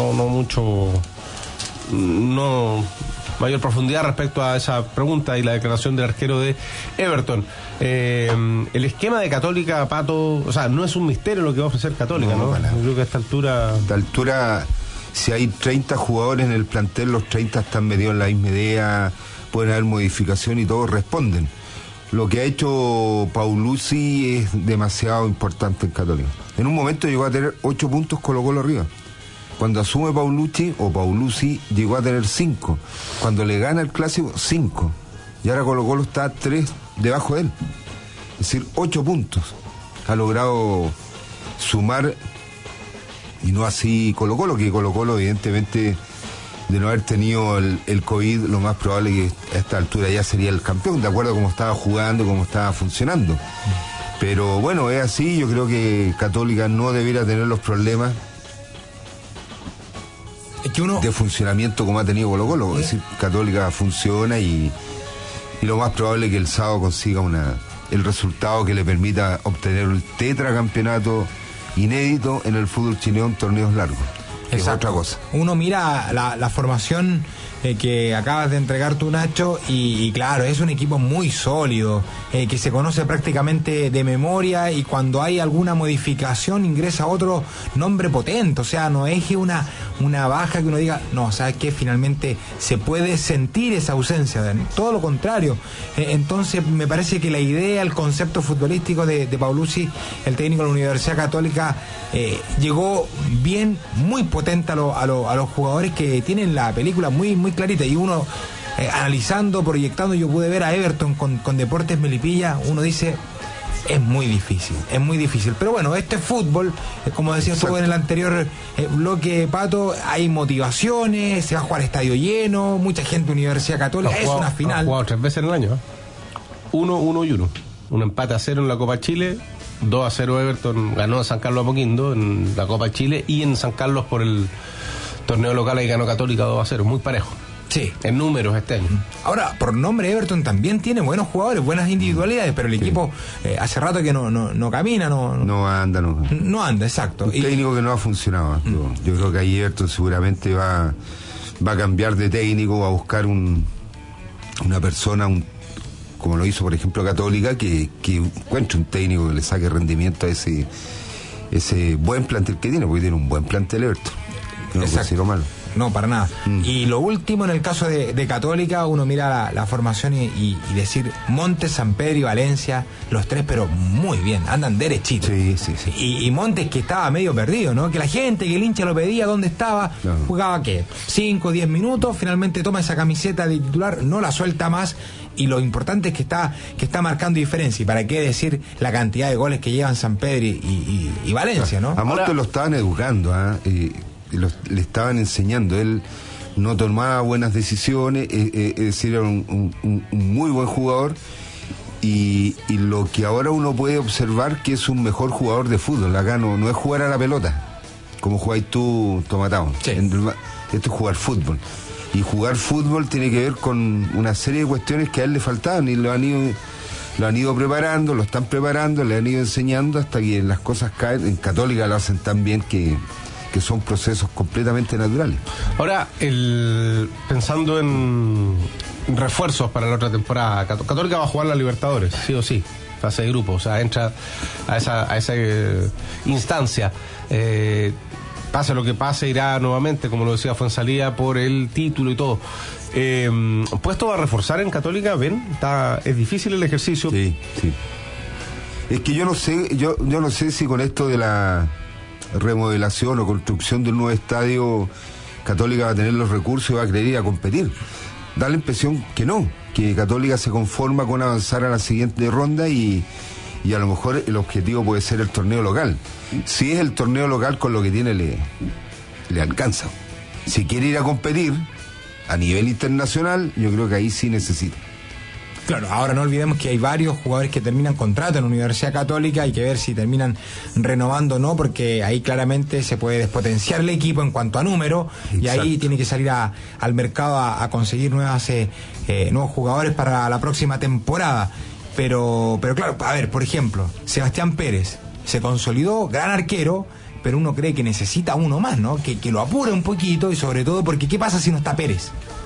mayor profundidad respecto a esa pregunta y la declaración del arquero de Everton. El esquema de Católica, Pato, o sea, no es un misterio lo que va a ofrecer Católica, ¿no? Yo creo que a esta altura, si hay 30 jugadores en el plantel, los 30 están metidos en la misma idea, pueden haber modificación y todos responden. Lo que ha hecho Paulucci es demasiado importante en Católica. En un momento llegó a tener 8 puntos Colo-Colo arriba. Cuando asume Paulucci llegó a tener 5. Cuando le gana el clásico, 5. Y ahora Colo-Colo está 3 debajo de él. Es decir, 8 puntos. Ha logrado sumar, y no así Colo-Colo, que Colo-Colo evidentemente, de no haber tenido el COVID, lo más probable es que a esta altura ya sería el campeón, de acuerdo a cómo estaba jugando, cómo estaba funcionando. Pero bueno, es así, yo creo que Católica no debiera tener los problemas de funcionamiento como ha tenido Colo-Colo. Es decir, Católica funciona y lo más probable es que el sábado consiga el resultado que le permita obtener el tetracampeonato inédito en el fútbol chileno en torneos largos. Es otra cosa. Uno mira la formación que acabas de entregar tú, Nacho, y claro, es un equipo muy sólido, que se conoce prácticamente de memoria y cuando hay alguna modificación ingresa otro nombre potente, o sea, no es una baja que uno diga, no, ¿sabes qué? Finalmente se puede sentir esa ausencia, todo lo contrario. Entonces me parece que la idea, el concepto futbolístico de Paulucci, el técnico de la Universidad Católica, llegó bien, muy potente a los jugadores que tienen la película muy clarita y uno analizando, proyectando, yo pude ver a Everton con Deportes Melipilla, uno dice, es muy difícil. Pero bueno, este fútbol, como decías tú en el anterior bloque, Pato, hay motivaciones, se va a jugar estadio lleno, mucha gente, Universidad Católica, es una final. Ha jugado 3 veces en el año, 1-1 y 1. Un empate a 0 en la Copa Chile, 2-0 Everton ganó a San Carlos Apoquindo en la Copa Chile, y en San Carlos por el torneo local ahí ganó Católica 2-0, muy parejo. Sí. En números este año. Ahora, por nombre, Everton también tiene buenos jugadores, buenas individualidades, pero el equipo hace rato que no camina, no anda, exacto. Un técnico que no ha funcionado. Yo creo que ahí Everton seguramente va a cambiar de técnico, va a buscar una persona, como lo hizo por ejemplo Católica, que encuentre un técnico que le saque rendimiento a ese buen plantel que tiene, porque tiene un buen plantel Everton. No puede ser malo. No, para nada. Y lo último, en el caso de Católica, uno mira la formación y decir Montes, Sampedri y Valencia, los 3, pero muy bien, andan derechitos. Sí. Y Montes, que estaba medio perdido, ¿no? Que la gente, que el hincha lo pedía, ¿dónde estaba? No. Jugaba, ¿qué? 5, 10 minutos, finalmente toma esa camiseta de titular, no la suelta más, y lo importante es que está marcando diferencia. Y para qué decir la cantidad de goles que llevan Sampedri y Valencia, ¿no? A Montes lo estaban educando, le estaban enseñando. Él no tomaba buenas decisiones, es decir, era un muy buen jugador, y lo que ahora uno puede observar, que es un mejor jugador de fútbol. Acá no es jugar a la pelota como jugáis tú, Tomatao. Sí. Esto es jugar fútbol, y jugar fútbol tiene que ver con una serie de cuestiones que a él le faltaban, y lo han ido preparando, lo están preparando, le han ido enseñando hasta que las cosas caen. En Católica lo hacen tan bien que son procesos completamente naturales. Ahora, pensando en refuerzos para la otra temporada, Católica va a jugar la Libertadores, sí o sí, fase de grupo, o sea, entra a esa instancia. Pase lo que pase, irá nuevamente, como lo decía Fuenzalía, por el título y todo. ¿Puesto a reforzar en Católica? ¿Ven? Es difícil el ejercicio. Sí. Es que yo no sé si con esto de la remodelación o construcción de un nuevo estadio, Católica va a tener los recursos y va a querer ir a competir. Da la impresión que Católica se conforma con avanzar a la siguiente ronda, y a lo mejor el objetivo puede ser el torneo local. Si es el torneo local, con lo que tiene le alcanza. Si quiere ir a competir a nivel internacional, yo creo que ahí sí necesita. Claro, ahora no olvidemos que hay varios jugadores que terminan contrato en la Universidad Católica, hay que ver si terminan renovando o no, porque ahí claramente se puede despotenciar el equipo en cuanto a número. Exacto. Y ahí tiene que salir al mercado a conseguir nuevos jugadores para la próxima temporada. Pero claro, a ver, por ejemplo, Sebastián Pérez se consolidó, gran arquero, pero uno cree que necesita uno más, ¿no? Que lo apure un poquito, y sobre todo porque ¿qué pasa si no está Pérez?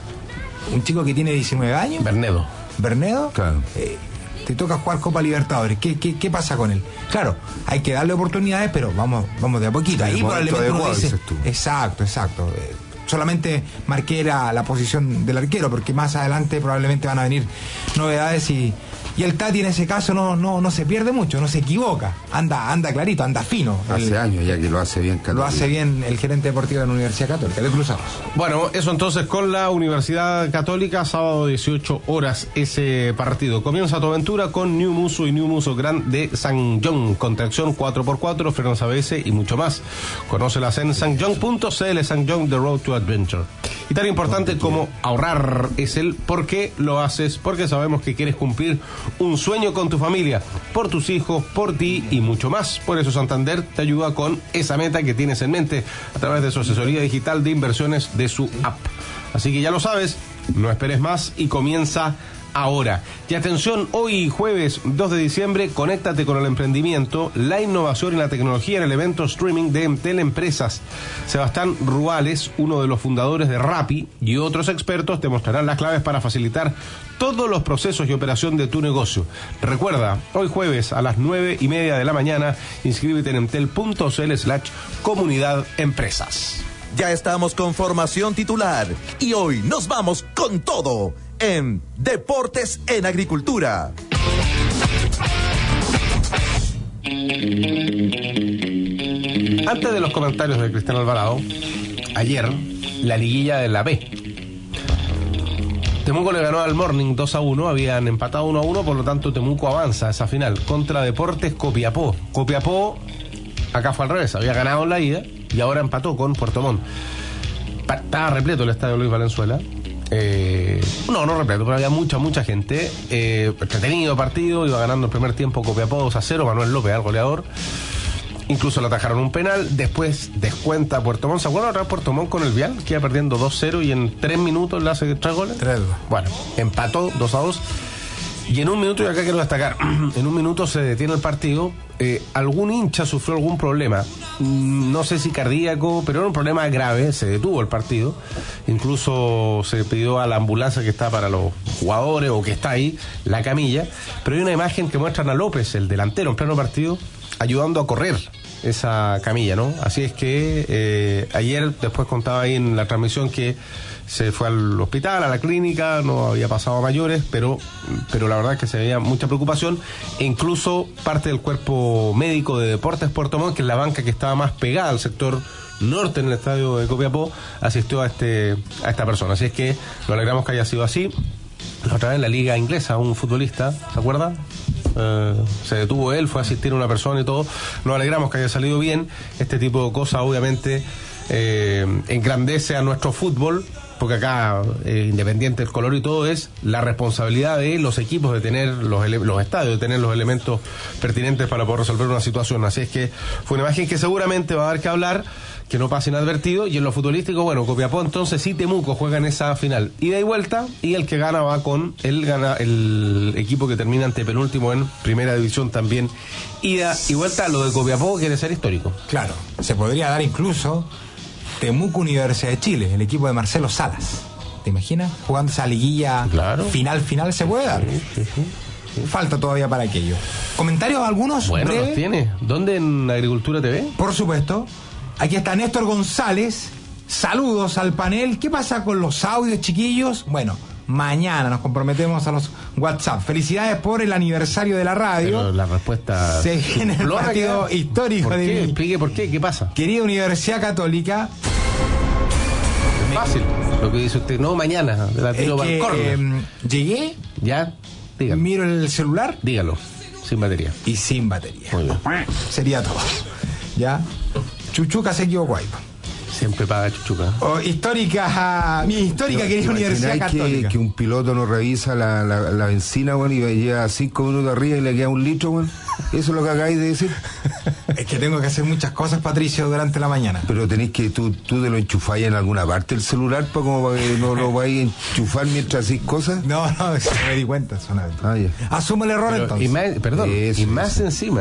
Un chico que tiene 19 años. Bernedo, claro. Te toca jugar Copa Libertadores. ¿Qué pasa con él? Claro, hay que darle oportunidades, pero vamos de a poquito. Ahí probablemente uno dice, exacto. Solamente marqué la posición del arquero, porque más adelante probablemente van a venir novedades, y el Tati en ese caso no se pierde mucho, no se equivoca, anda clarito, anda fino. Hace años ya que lo hace bien Católica. Lo hace bien el gerente deportivo de la Universidad Católica, le cruzamos. Bueno, eso entonces con la Universidad Católica, sábado 18 horas ese partido. Comienza tu aventura con New Muso y New Muso Grand de SsangYong, con tracción 4x4, frenos ABS y mucho más. Conócelas en sangyong.cl, SsangYong, The Road to Adventure. Y tan importante como ahorrar es el por qué lo haces, porque sabemos que quieres cumplir un sueño con tu familia, por tus hijos, por ti y mucho más. Por eso Santander te ayuda con esa meta que tienes en mente a través de su asesoría digital de inversiones de su app. Así que ya lo sabes, no esperes más y comienza ahora. Y atención, hoy jueves 2 de diciembre, conéctate con el emprendimiento, la innovación y la tecnología en el evento streaming de Entel Empresas. Sebastián Ruales, uno de los fundadores de Rappi, y otros expertos te mostrarán las claves para facilitar todos los procesos y operación de tu negocio. Recuerda, hoy jueves a las 9:30 de la mañana, inscríbete en entel.cl/comunidad empresas. Ya estamos con formación titular y hoy nos vamos con todo en Deportes en Agricultura. Antes de los comentarios de Cristian Alvarado, ayer la liguilla de la B. Temuco le ganó al Morning 2-1, habían empatado 1-1, por lo tanto Temuco avanza a esa final contra Deportes Copiapó. Copiapó, acá fue al revés, había ganado en la ida y ahora empató con Puerto Montt. Estaba repleto el estadio Luis Valenzuela. No repleto, pero había mucha gente. Entretenido partido, iba ganando el primer tiempo Copiapó 2-0, Manuel López al goleador. Incluso le atajaron un penal, después descuenta Puerto Montt. ¿Se acuerdan otra vez Puerto Montt con el Vial? Que iba perdiendo 2-0 y en 3 minutos le hace 3 goles. 3. Bueno, empató 2-2. Y en un minuto, y acá quiero destacar, en un minuto se detiene el partido. Algún hincha sufrió algún problema, no sé si cardíaco, pero era un problema grave, se detuvo el partido. Incluso se pidió a la ambulancia que está para los jugadores, o que está ahí, la camilla. Pero hay una imagen que muestran a López, el delantero, en pleno partido, ayudando a correr esa camilla, ¿no? Así es que ayer, después contaba ahí en la transmisión que se fue al hospital, a la clínica, no había pasado a mayores, pero la verdad es que se veía mucha preocupación, e incluso parte del cuerpo médico de Deportes Puerto Montt, que es la banca que estaba más pegada al sector norte en el estadio de Copiapó, asistió a esta persona. Así es que nos alegramos que haya sido así. La otra vez en la liga inglesa, un futbolista, ¿se acuerda? Se detuvo él, fue a asistir a una persona y todo. Nos alegramos que haya salido bien. Este tipo de cosas obviamente engrandece a nuestro fútbol, porque acá, independiente del color y todo, es la responsabilidad de los equipos de tener los estadios, de tener los elementos pertinentes para poder resolver una situación. Así es que fue una imagen que seguramente va a dar que hablar, que no pase inadvertido. Y en lo futbolístico, bueno, Copiapó entonces sí, Temuco juega en esa final ida y vuelta, y el que gana va con el equipo que termina antepenúltimo en primera división, también ida y vuelta. Lo de Copiapó quiere ser histórico. Claro, se podría dar incluso Temuco Universidad de Chile, el equipo de Marcelo Salas. ¿Te imaginas? Jugando esa liguilla, claro. Final se puede dar. Sí. Falta todavía para aquello. ¿Comentarios algunos? Bueno, breve. ¿Los tiene? ¿Dónde? ¿En Agricultura TV? Por supuesto. Aquí está Néstor González. Saludos al panel. ¿Qué pasa con los audios, chiquillos? Bueno, mañana nos comprometemos a los WhatsApp. Felicidades por el aniversario de la radio. Pero la respuesta se viene el partido histórico. ¿Por de qué? mi Explique por qué. ¿Qué pasa? Querida Universidad Católica. Es fácil lo que dice usted. No, mañana. De la tiro es que, llegué. Ya, dígalo. Miro el celular. Dígalo. Sin batería. Y sin batería. Muy bien. Sería todo. ¿Ya? Chuchuca se equivocó ahí. Siempre paga Chuchuca. Mi histórica querida Universidad Católica. Que un piloto no revisa la benzina, bueno, y lleva 5 minutos arriba y le queda 1 litro, bueno. Eso es lo que acabáis de decir. Es que tengo que hacer muchas cosas, Patricio, durante la mañana. Pero tenéis que, tú te lo enchufáis en alguna parte del celular, como para que no lo vais a enchufar mientras hacéis cosas. No, me di cuenta solamente. Ya. Asumo el error. Pero, entonces. Más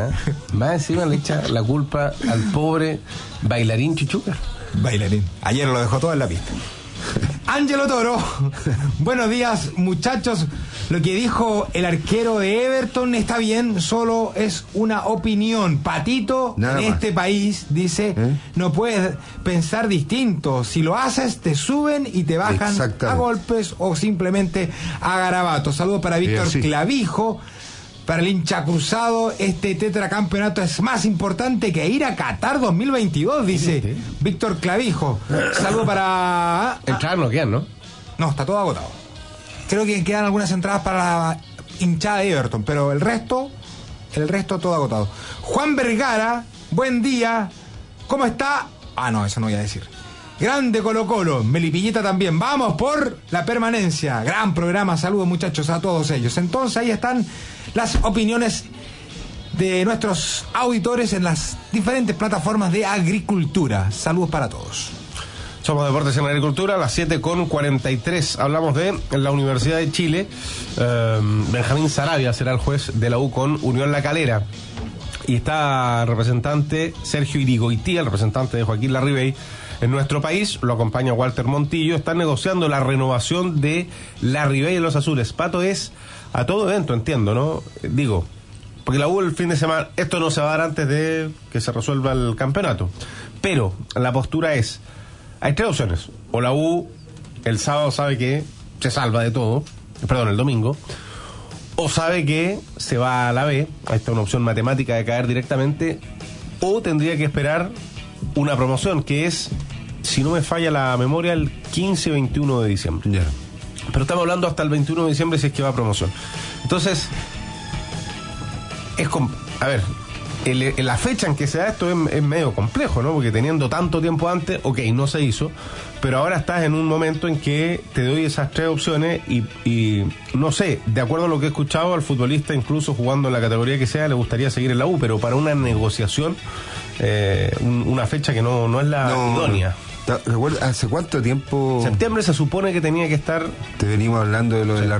encima le echa la culpa al pobre bailarín Chuchuca. Bailarín. Ayer lo dejó todo en la pista. Ángelo Toro. Buenos días, muchachos. Lo que dijo el arquero de Everton está bien, solo es una opinión. Patito, nada en más. Este país, dice, no puedes pensar distinto. Si lo haces, te suben y te bajan a golpes o simplemente a garabatos. Saludos para Víctor Clavijo. Para el hincha cruzado, este tetracampeonato es más importante que ir a Qatar 2022, dice Víctor Clavijo. Saludo para... Entrar no quedan, ¿no? No, está todo agotado. Creo que quedan algunas entradas para la hinchada de Everton, pero el resto todo agotado. Juan Vergara, buen día. ¿Cómo está? No, eso no voy a decir. Grande Colo Colo, Melipillita también. Vamos por la permanencia. Gran programa, saludos muchachos a todos ellos. Entonces ahí están las opiniones de nuestros auditores en las diferentes plataformas de agricultura. Saludos para todos. Somos Deportes en Agricultura, a las 7:43. Hablamos de la Universidad de Chile. Benjamín Saravia será el juez de la U con Unión La Calera. Y está el representante Sergio Irigoitía, el representante de Joaquín Larribey en nuestro país. Lo acompaña Walter Montillo. Están negociando la renovación de Larribey en los Azules. Pato, es a todo evento, entiendo, ¿no? Digo, porque la U el fin de semana, esto no se va a dar antes de que se resuelva el campeonato. Pero la postura es, hay 3 opciones. O la U el sábado sabe que se salva de todo, el domingo, o sabe que se va a la B, ahí está una opción matemática de caer directamente, o tendría que esperar una promoción que es, si no me falla la memoria, el 15 o 21 de diciembre. pero estamos hablando hasta el 21 de diciembre si es que va a promoción. Entonces, la fecha en que se da esto es medio complejo, ¿no? Porque teniendo tanto tiempo antes, no se hizo, pero ahora estás en un momento en que te doy esas 3 opciones y no sé, de acuerdo a lo que he escuchado, al futbolista, incluso jugando en la categoría que sea, le gustaría seguir en la U, pero para una negociación, una fecha que no es la idónea. ¿Hace cuánto tiempo? Septiembre se supone que tenía que estar. Te venimos hablando de lo de la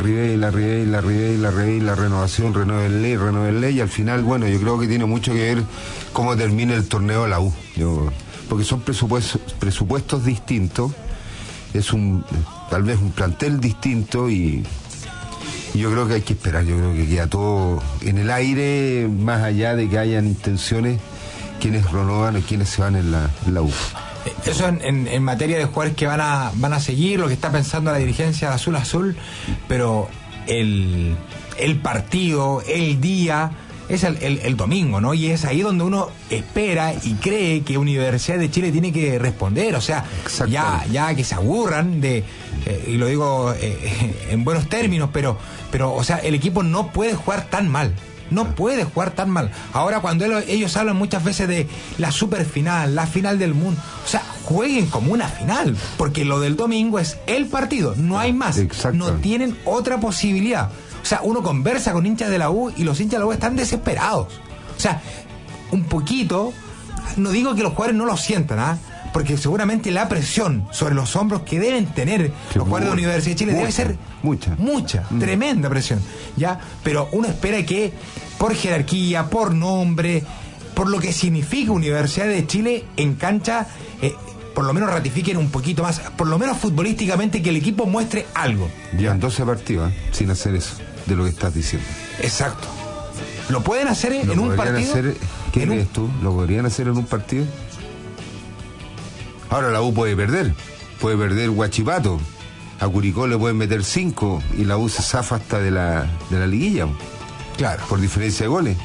renovación, renueven, y al final, bueno, yo creo que tiene mucho que ver cómo termina el torneo de la U. Porque son presupuestos distintos, es tal vez un plantel distinto y yo creo que hay que esperar. Yo creo que queda todo en el aire, más allá de que hayan intenciones, quienes renuevan y quienes se van en la U. Eso en materia de jugadores que van a seguir, lo que está pensando la dirigencia de Azul, pero el partido, el día, es el domingo, ¿no? Y es ahí donde uno espera y cree que Universidad de Chile tiene que responder, o sea, ya que se aburran de, y lo digo en buenos términos, pero, o sea, el equipo no puede jugar tan mal. No puede jugar tan mal. Ahora cuando ellos hablan muchas veces de la superfinal, la final del mundo, o sea, jueguen como una final, porque lo del domingo es el partido, no hay más. No tienen otra posibilidad. O sea, uno conversa con hinchas de la U y los hinchas de la U están desesperados. O sea, un poquito, no digo que los jugadores no lo sientan, porque seguramente la presión sobre los hombros que deben tener los jugadores de la Universidad de Chile debe ser mucha, tremenda presión, ¿ya? Pero uno espera que por jerarquía, por nombre, por lo que significa Universidad de Chile en cancha, por lo menos ratifiquen un poquito más, por lo menos futbolísticamente, que el equipo muestre algo. Llevan 12 partidos sin hacer eso, de lo que estás diciendo. Exacto. ¿Lo pueden hacer en un partido? ¿Qué crees tú? ¿Lo podrían hacer en un partido? Ahora la U puede perder Huachipato, a Curicó le pueden meter 5 y la U se zafa hasta de la liguilla. Claro. Por diferencia de goles.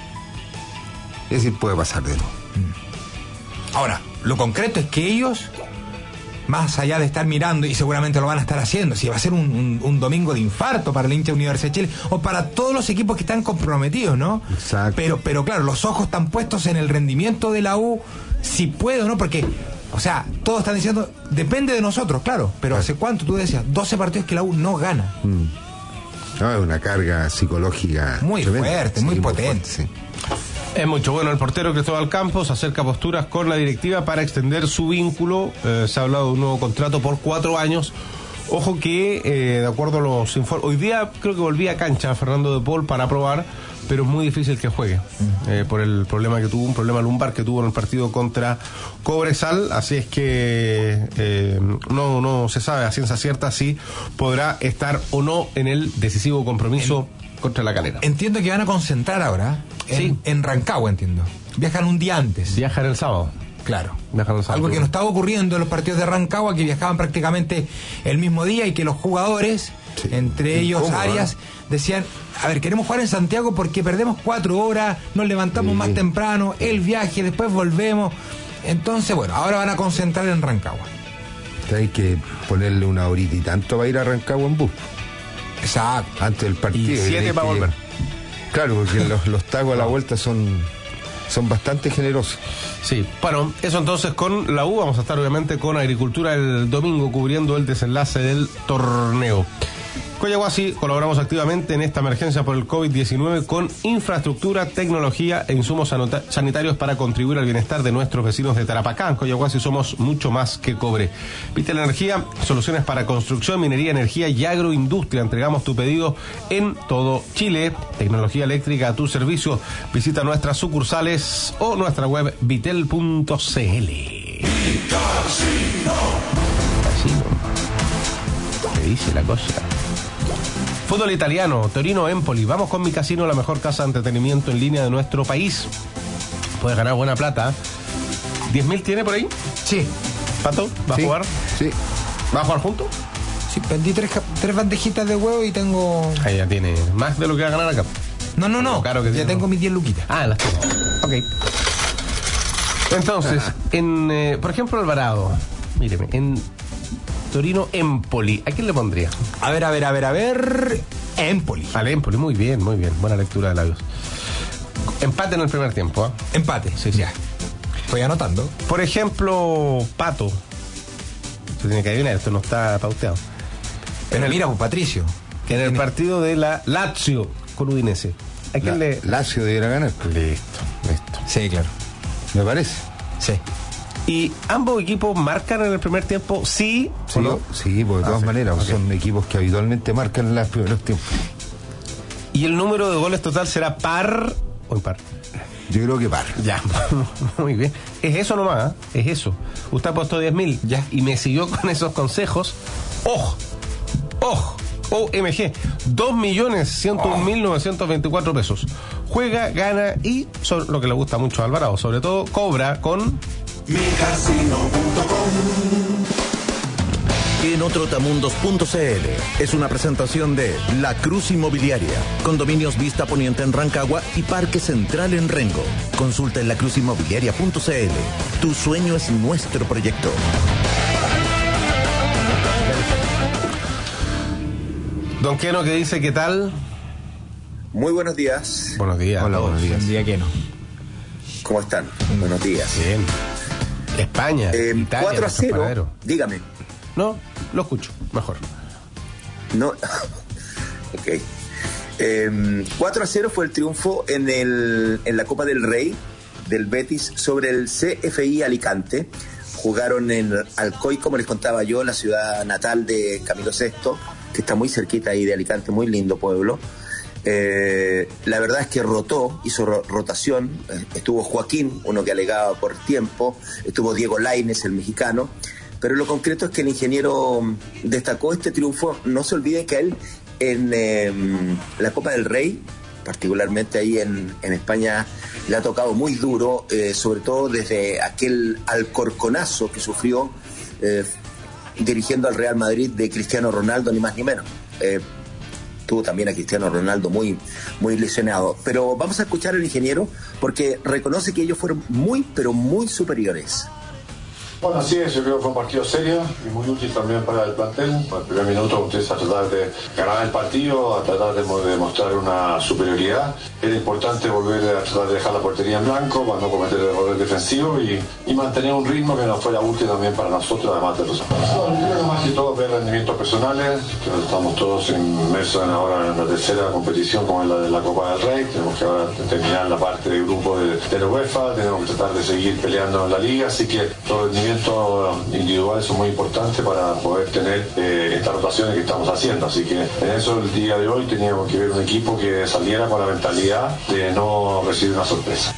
Es decir, puede pasar de nuevo. Ahora, lo concreto es que ellos, más allá de estar mirando, y seguramente lo van a estar haciendo, si va a ser un domingo de infarto para el hincha de Universidad de Chile, o para todos los equipos que están comprometidos, ¿no? Exacto. Pero claro, los ojos están puestos en el rendimiento de la U, si puede o no, porque, o sea, todos están diciendo, depende de nosotros, claro, pero ¿hace cuánto tú decías? 12 partidos que la U no gana. No, es una carga psicológica muy tremenda, fuerte, muy potente. Sí. Es mucho. Bueno, el portero Cristóbal Campos acerca posturas con la directiva para extender su vínculo. Se ha hablado de un nuevo contrato por 4 años. Ojo que, de acuerdo a los informes, hoy día creo que volvía a cancha Fernando de Paul para probar, pero es muy difícil que juegue por el problema que tuvo, un problema lumbar que tuvo en el partido contra Cobresal. Así es que no se sabe a ciencia cierta si podrá estar o no en el decisivo compromiso contra La Calera. Entiendo que van a concentrar ahora en Rancagua, entiendo. Viajan un día antes. Viajan el sábado. Claro. Algo que no estaba ocurriendo en los partidos de Rancagua, que viajaban prácticamente el mismo día y que los jugadores, entre ellos Arias, decían, a ver, queremos jugar en Santiago porque perdemos 4 horas, nos levantamos más temprano, el viaje, después volvemos. Entonces, bueno, ahora van a concentrar en Rancagua. Hay que ponerle una horita y tanto para ir a Rancagua en bus. Exacto. Antes del partido. Y 7 para volver. Claro, porque los tagos a la vuelta son bastante generosos. Sí, bueno, eso entonces con la U. Vamos a estar obviamente con Agricultura el domingo cubriendo el desenlace del torneo. Coyahuasi, colaboramos activamente en esta emergencia por el COVID-19 con infraestructura, tecnología e insumos sanitarios para contribuir al bienestar de nuestros vecinos de Tarapacá. En Coyahuasi somos mucho más que cobre. Vital Energía, soluciones para construcción, minería, energía y agroindustria. Entregamos tu pedido en todo Chile. Tecnología eléctrica a tu servicio. Visita nuestras sucursales o nuestra web vitel.cl. ¿Qué dice la cosa? Fútbol italiano, Torino Empoli. Vamos con Mi Casino, la mejor casa de entretenimiento en línea de nuestro país. Puedes ganar buena plata. ¿10.000 tiene por ahí? Sí. ¿Pato? ¿Va a jugar? Sí. ¿Va a jugar junto? Sí, vendí 3 bandejitas de huevo y tengo... Ahí ya tiene más de lo que va a ganar acá. No. Claro que ya tengo mis 10 luquitas. Las tengo. Ok. Entonces, por ejemplo, Alvarado. Míreme, Torino-Empoli. ¿A quién le pondría? A ver. Empoli. Al Empoli, muy bien. Buena lectura de labios. Empate en el primer tiempo, ¿eh? Empate. Sí. Ya. Estoy anotando. Por ejemplo, Pato. Se tiene que adivinar, esto no está pauteado. Pero mira, pues Patricio. Que en el partido de la Lazio con Udinese. ¿A quién le...? Lazio debería ganar. Listo. Sí, claro. Me parece. Sí. ¿Y ambos equipos marcan en el primer tiempo? ¿Sí o no? Sí, porque de todas maneras okay. Son equipos que habitualmente marcan en los primeros tiempos. ¿Y el número de goles total será par o impar? Yo creo que par. Ya, muy bien. Es eso nomás, es eso. Usted ha puesto 10.000 ya y me siguió con esos consejos. OMG, 2.101.924 pesos. Juega, gana y lo que le gusta mucho a Alvarado, sobre todo cobra con micasino.com. Enotrotamundos.cl es una presentación de La Cruz Inmobiliaria, condominios Vista Poniente en Rancagua y Parque Central en Rengo. Consulta en lacruzinmobiliaria.cl. Tu sueño es nuestro proyecto. Don Keno, que dice, ¿qué tal? Muy buenos días. Buenos días. Hola, buenos días. Buen día, Keno. ¿Cómo están? Buenos días. Bien. España, Italia, 4-0. Dígame. No, lo escucho, mejor. No, ok. 4-0 fue el triunfo en la Copa del Rey del Betis sobre el CFI Alicante. Jugaron en Alcoy, como les contaba yo, la ciudad natal de Camilo VI, que está muy cerquita ahí de Alicante, muy lindo pueblo. La verdad es que hizo rotación, estuvo Joaquín, uno que alegaba por tiempo, estuvo Diego Lainez, el mexicano, pero lo concreto es que el ingeniero destacó este triunfo. No se olvide que a él en la Copa del Rey, particularmente ahí en España, le ha tocado muy duro, sobre todo desde aquel alcorconazo que sufrió dirigiendo al Real Madrid de Cristiano Ronaldo, ni más ni menos. Tuvo también a Cristiano Ronaldo muy lesionado. Pero vamos a escuchar al ingeniero porque reconoce que ellos fueron muy, pero muy superiores. Bueno, así es, yo creo que fue un partido serio y muy útil también para el plantel. En el primer minuto ustedes a tratar de ganar el partido, a tratar de demostrar una superioridad. Era importante volver a tratar de dejar la portería en blanco para no cometer errores defensivos y mantener un ritmo que nos fuera útil también para nosotros, además de los resultados. Bueno, creo que más que todo ver rendimientos personales, que estamos todos inmersos ahora en la tercera competición como es la de la Copa del Rey. Tenemos que ahora terminar la parte de grupo de la UEFA, tenemos que tratar de seguir peleando en la liga, así que todo el nivel individuales son muy importantes para poder tener estas rotaciones que estamos haciendo, así que en eso el día de hoy teníamos que ver un equipo que saliera con la mentalidad de no recibir una sorpresa.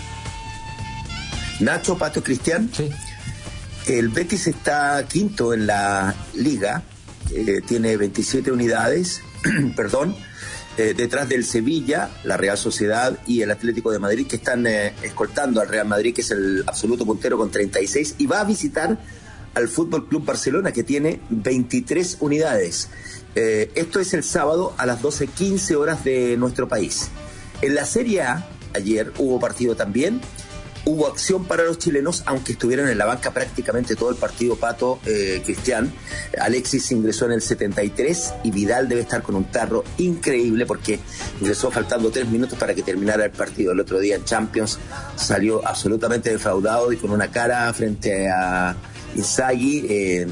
Nacho, Pato, Cristian. Sí. El Betis está quinto en la liga, tiene 27 unidades, perdón, detrás del Sevilla, la Real Sociedad y el Atlético de Madrid, que están escoltando al Real Madrid, que es el absoluto puntero con 36, y va a visitar al Fútbol Club Barcelona, que tiene 23 unidades. Esto es el sábado a las 12:15 horas de nuestro país. En la Serie A, ayer hubo partido también. Hubo acción para los chilenos, aunque estuvieron en la banca prácticamente todo el partido. Pato, Cristian. Alexis ingresó en el 73 y Vidal debe estar con un tarro increíble porque ingresó faltando 3 minutos para que terminara el partido. El otro día en Champions salió absolutamente defraudado y con una cara frente a Inzaghi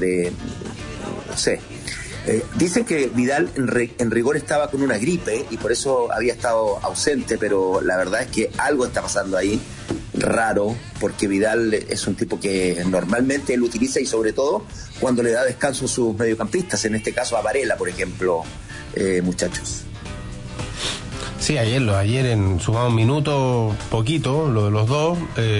no sé. Dicen que Vidal en rigor estaba con una gripe y por eso había estado ausente, pero la verdad es que algo está pasando ahí raro, porque Vidal es un tipo que normalmente él utiliza y sobre todo cuando le da descanso a sus mediocampistas, en este caso a Varela, por ejemplo, muchachos. Sí, ayer en sumado un minuto, poquito, lo de los dos,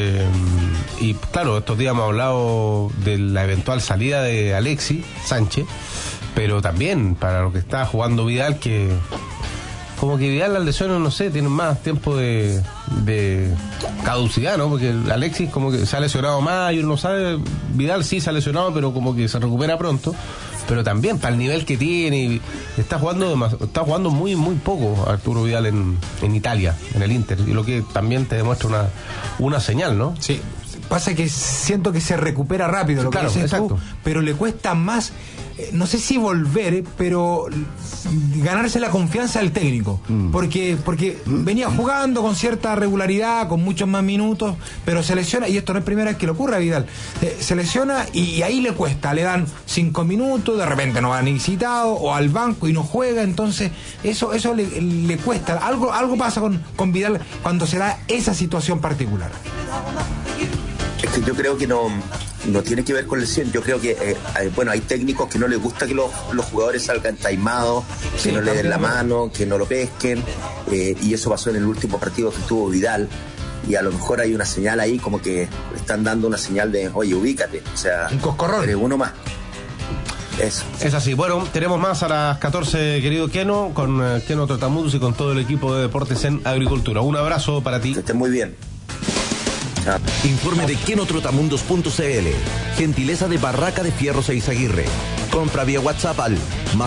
y claro, estos días hemos hablado de la eventual salida de Alexis Sánchez, pero también para lo que está jugando Vidal, que como que Vidal las lesiones, no sé, tienen más tiempo de caducidad, ¿no? Porque Alexis como que se ha lesionado más y uno no sabe, Vidal sí se ha lesionado, pero como que se recupera pronto, pero también para el nivel que tiene, está jugando muy poco Arturo Vidal en Italia, en el Inter, y lo que también te demuestra una señal, ¿no? Sí. Pasa que siento que se recupera rápido, lo que dices tú, pero le cuesta más, no sé si volver, pero ganarse la confianza del técnico, porque venía jugando con cierta regularidad, con muchos más minutos, pero se lesiona, y esto no es primera vez que le ocurre a Vidal, se lesiona y ahí le cuesta, le dan 5 minutos, de repente no va ni citado, o al banco y no juega, entonces eso le cuesta, algo pasa con Vidal cuando se da esa situación particular. Es que yo creo que no tiene que ver con lesión. Yo creo que hay técnicos que no les gusta que los jugadores salgan taimados, que no le den la mano, que no lo pesquen, y eso pasó en el último partido que tuvo Vidal, y a lo mejor hay una señal ahí como que le están dando una señal de, oye, ubícate, o sea, un coscorrón, eres uno más. Eso. Es así. Bueno, tenemos más a las 14, querido Keno, con Keno Trotamundos y con todo el equipo de Deportes en Agricultura. Un abrazo para ti. Que estés muy bien. Informe de kenotrotamundos.cl. Gentileza de Barraca de Fierros e Izaguirre. Compra vía WhatsApp al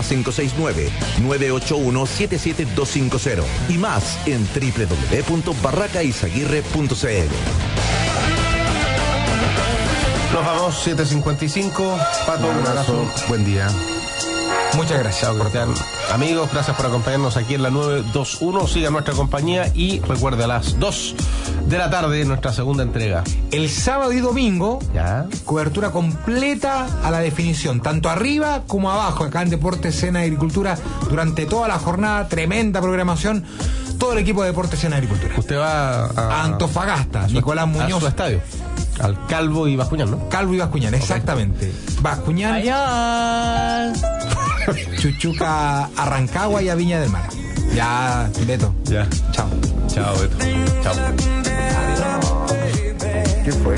+569-981-77250 y más en www.barracaizaguirre.cl. Nos vamos, 7:55. Pato, un abrazo. Buen día. Muchas gracias, Cristian. Amigos, gracias por acompañarnos aquí en la 921. Siga nuestra compañía y recuerde, a las 2 de la tarde nuestra segunda entrega. El sábado y domingo, cobertura completa a la definición, tanto arriba como abajo, acá en Deportes en Agricultura, durante toda la jornada, tremenda programación, todo el equipo de Deportes en Agricultura. Usted va a Antofagasta, Nicolás Muñoz. A su estadio. Al Calvo y Bascuñán, ¿no? Calvo y Bascuñán, exactamente. Bascuñán. Chuchuca a Rancagua y a Viña del Mar. Ya, Beto. Ya. Chao. Chao, Beto. Chao. ¿Qué fue?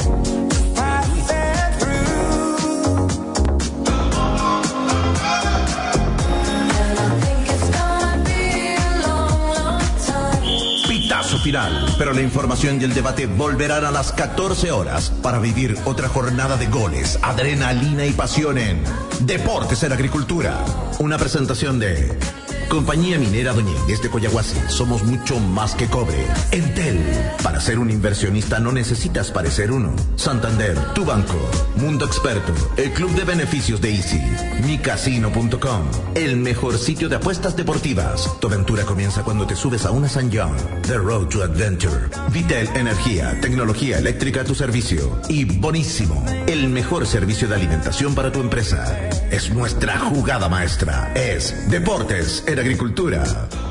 Pitazo final, pero la información y el debate volverán a las 14 horas para vivir otra jornada de goles, adrenalina y pasión en Deportes en Agricultura. Una presentación de Compañía Minera Doñínguez de Coyahuasi. Somos mucho más que cobre. Entel. Para ser un inversionista no necesitas parecer uno. Santander, tu banco. Mundo Experto. El club de beneficios de Easy. Micasino.com. El mejor sitio de apuestas deportivas. Tu aventura comienza cuando te subes a una San John. The Road to Adventure. Vitel Energía. Tecnología eléctrica a tu servicio. Y Bonísimo. El mejor servicio de alimentación para tu empresa. Es nuestra jugada maestra. Es Deportes en Agricultura.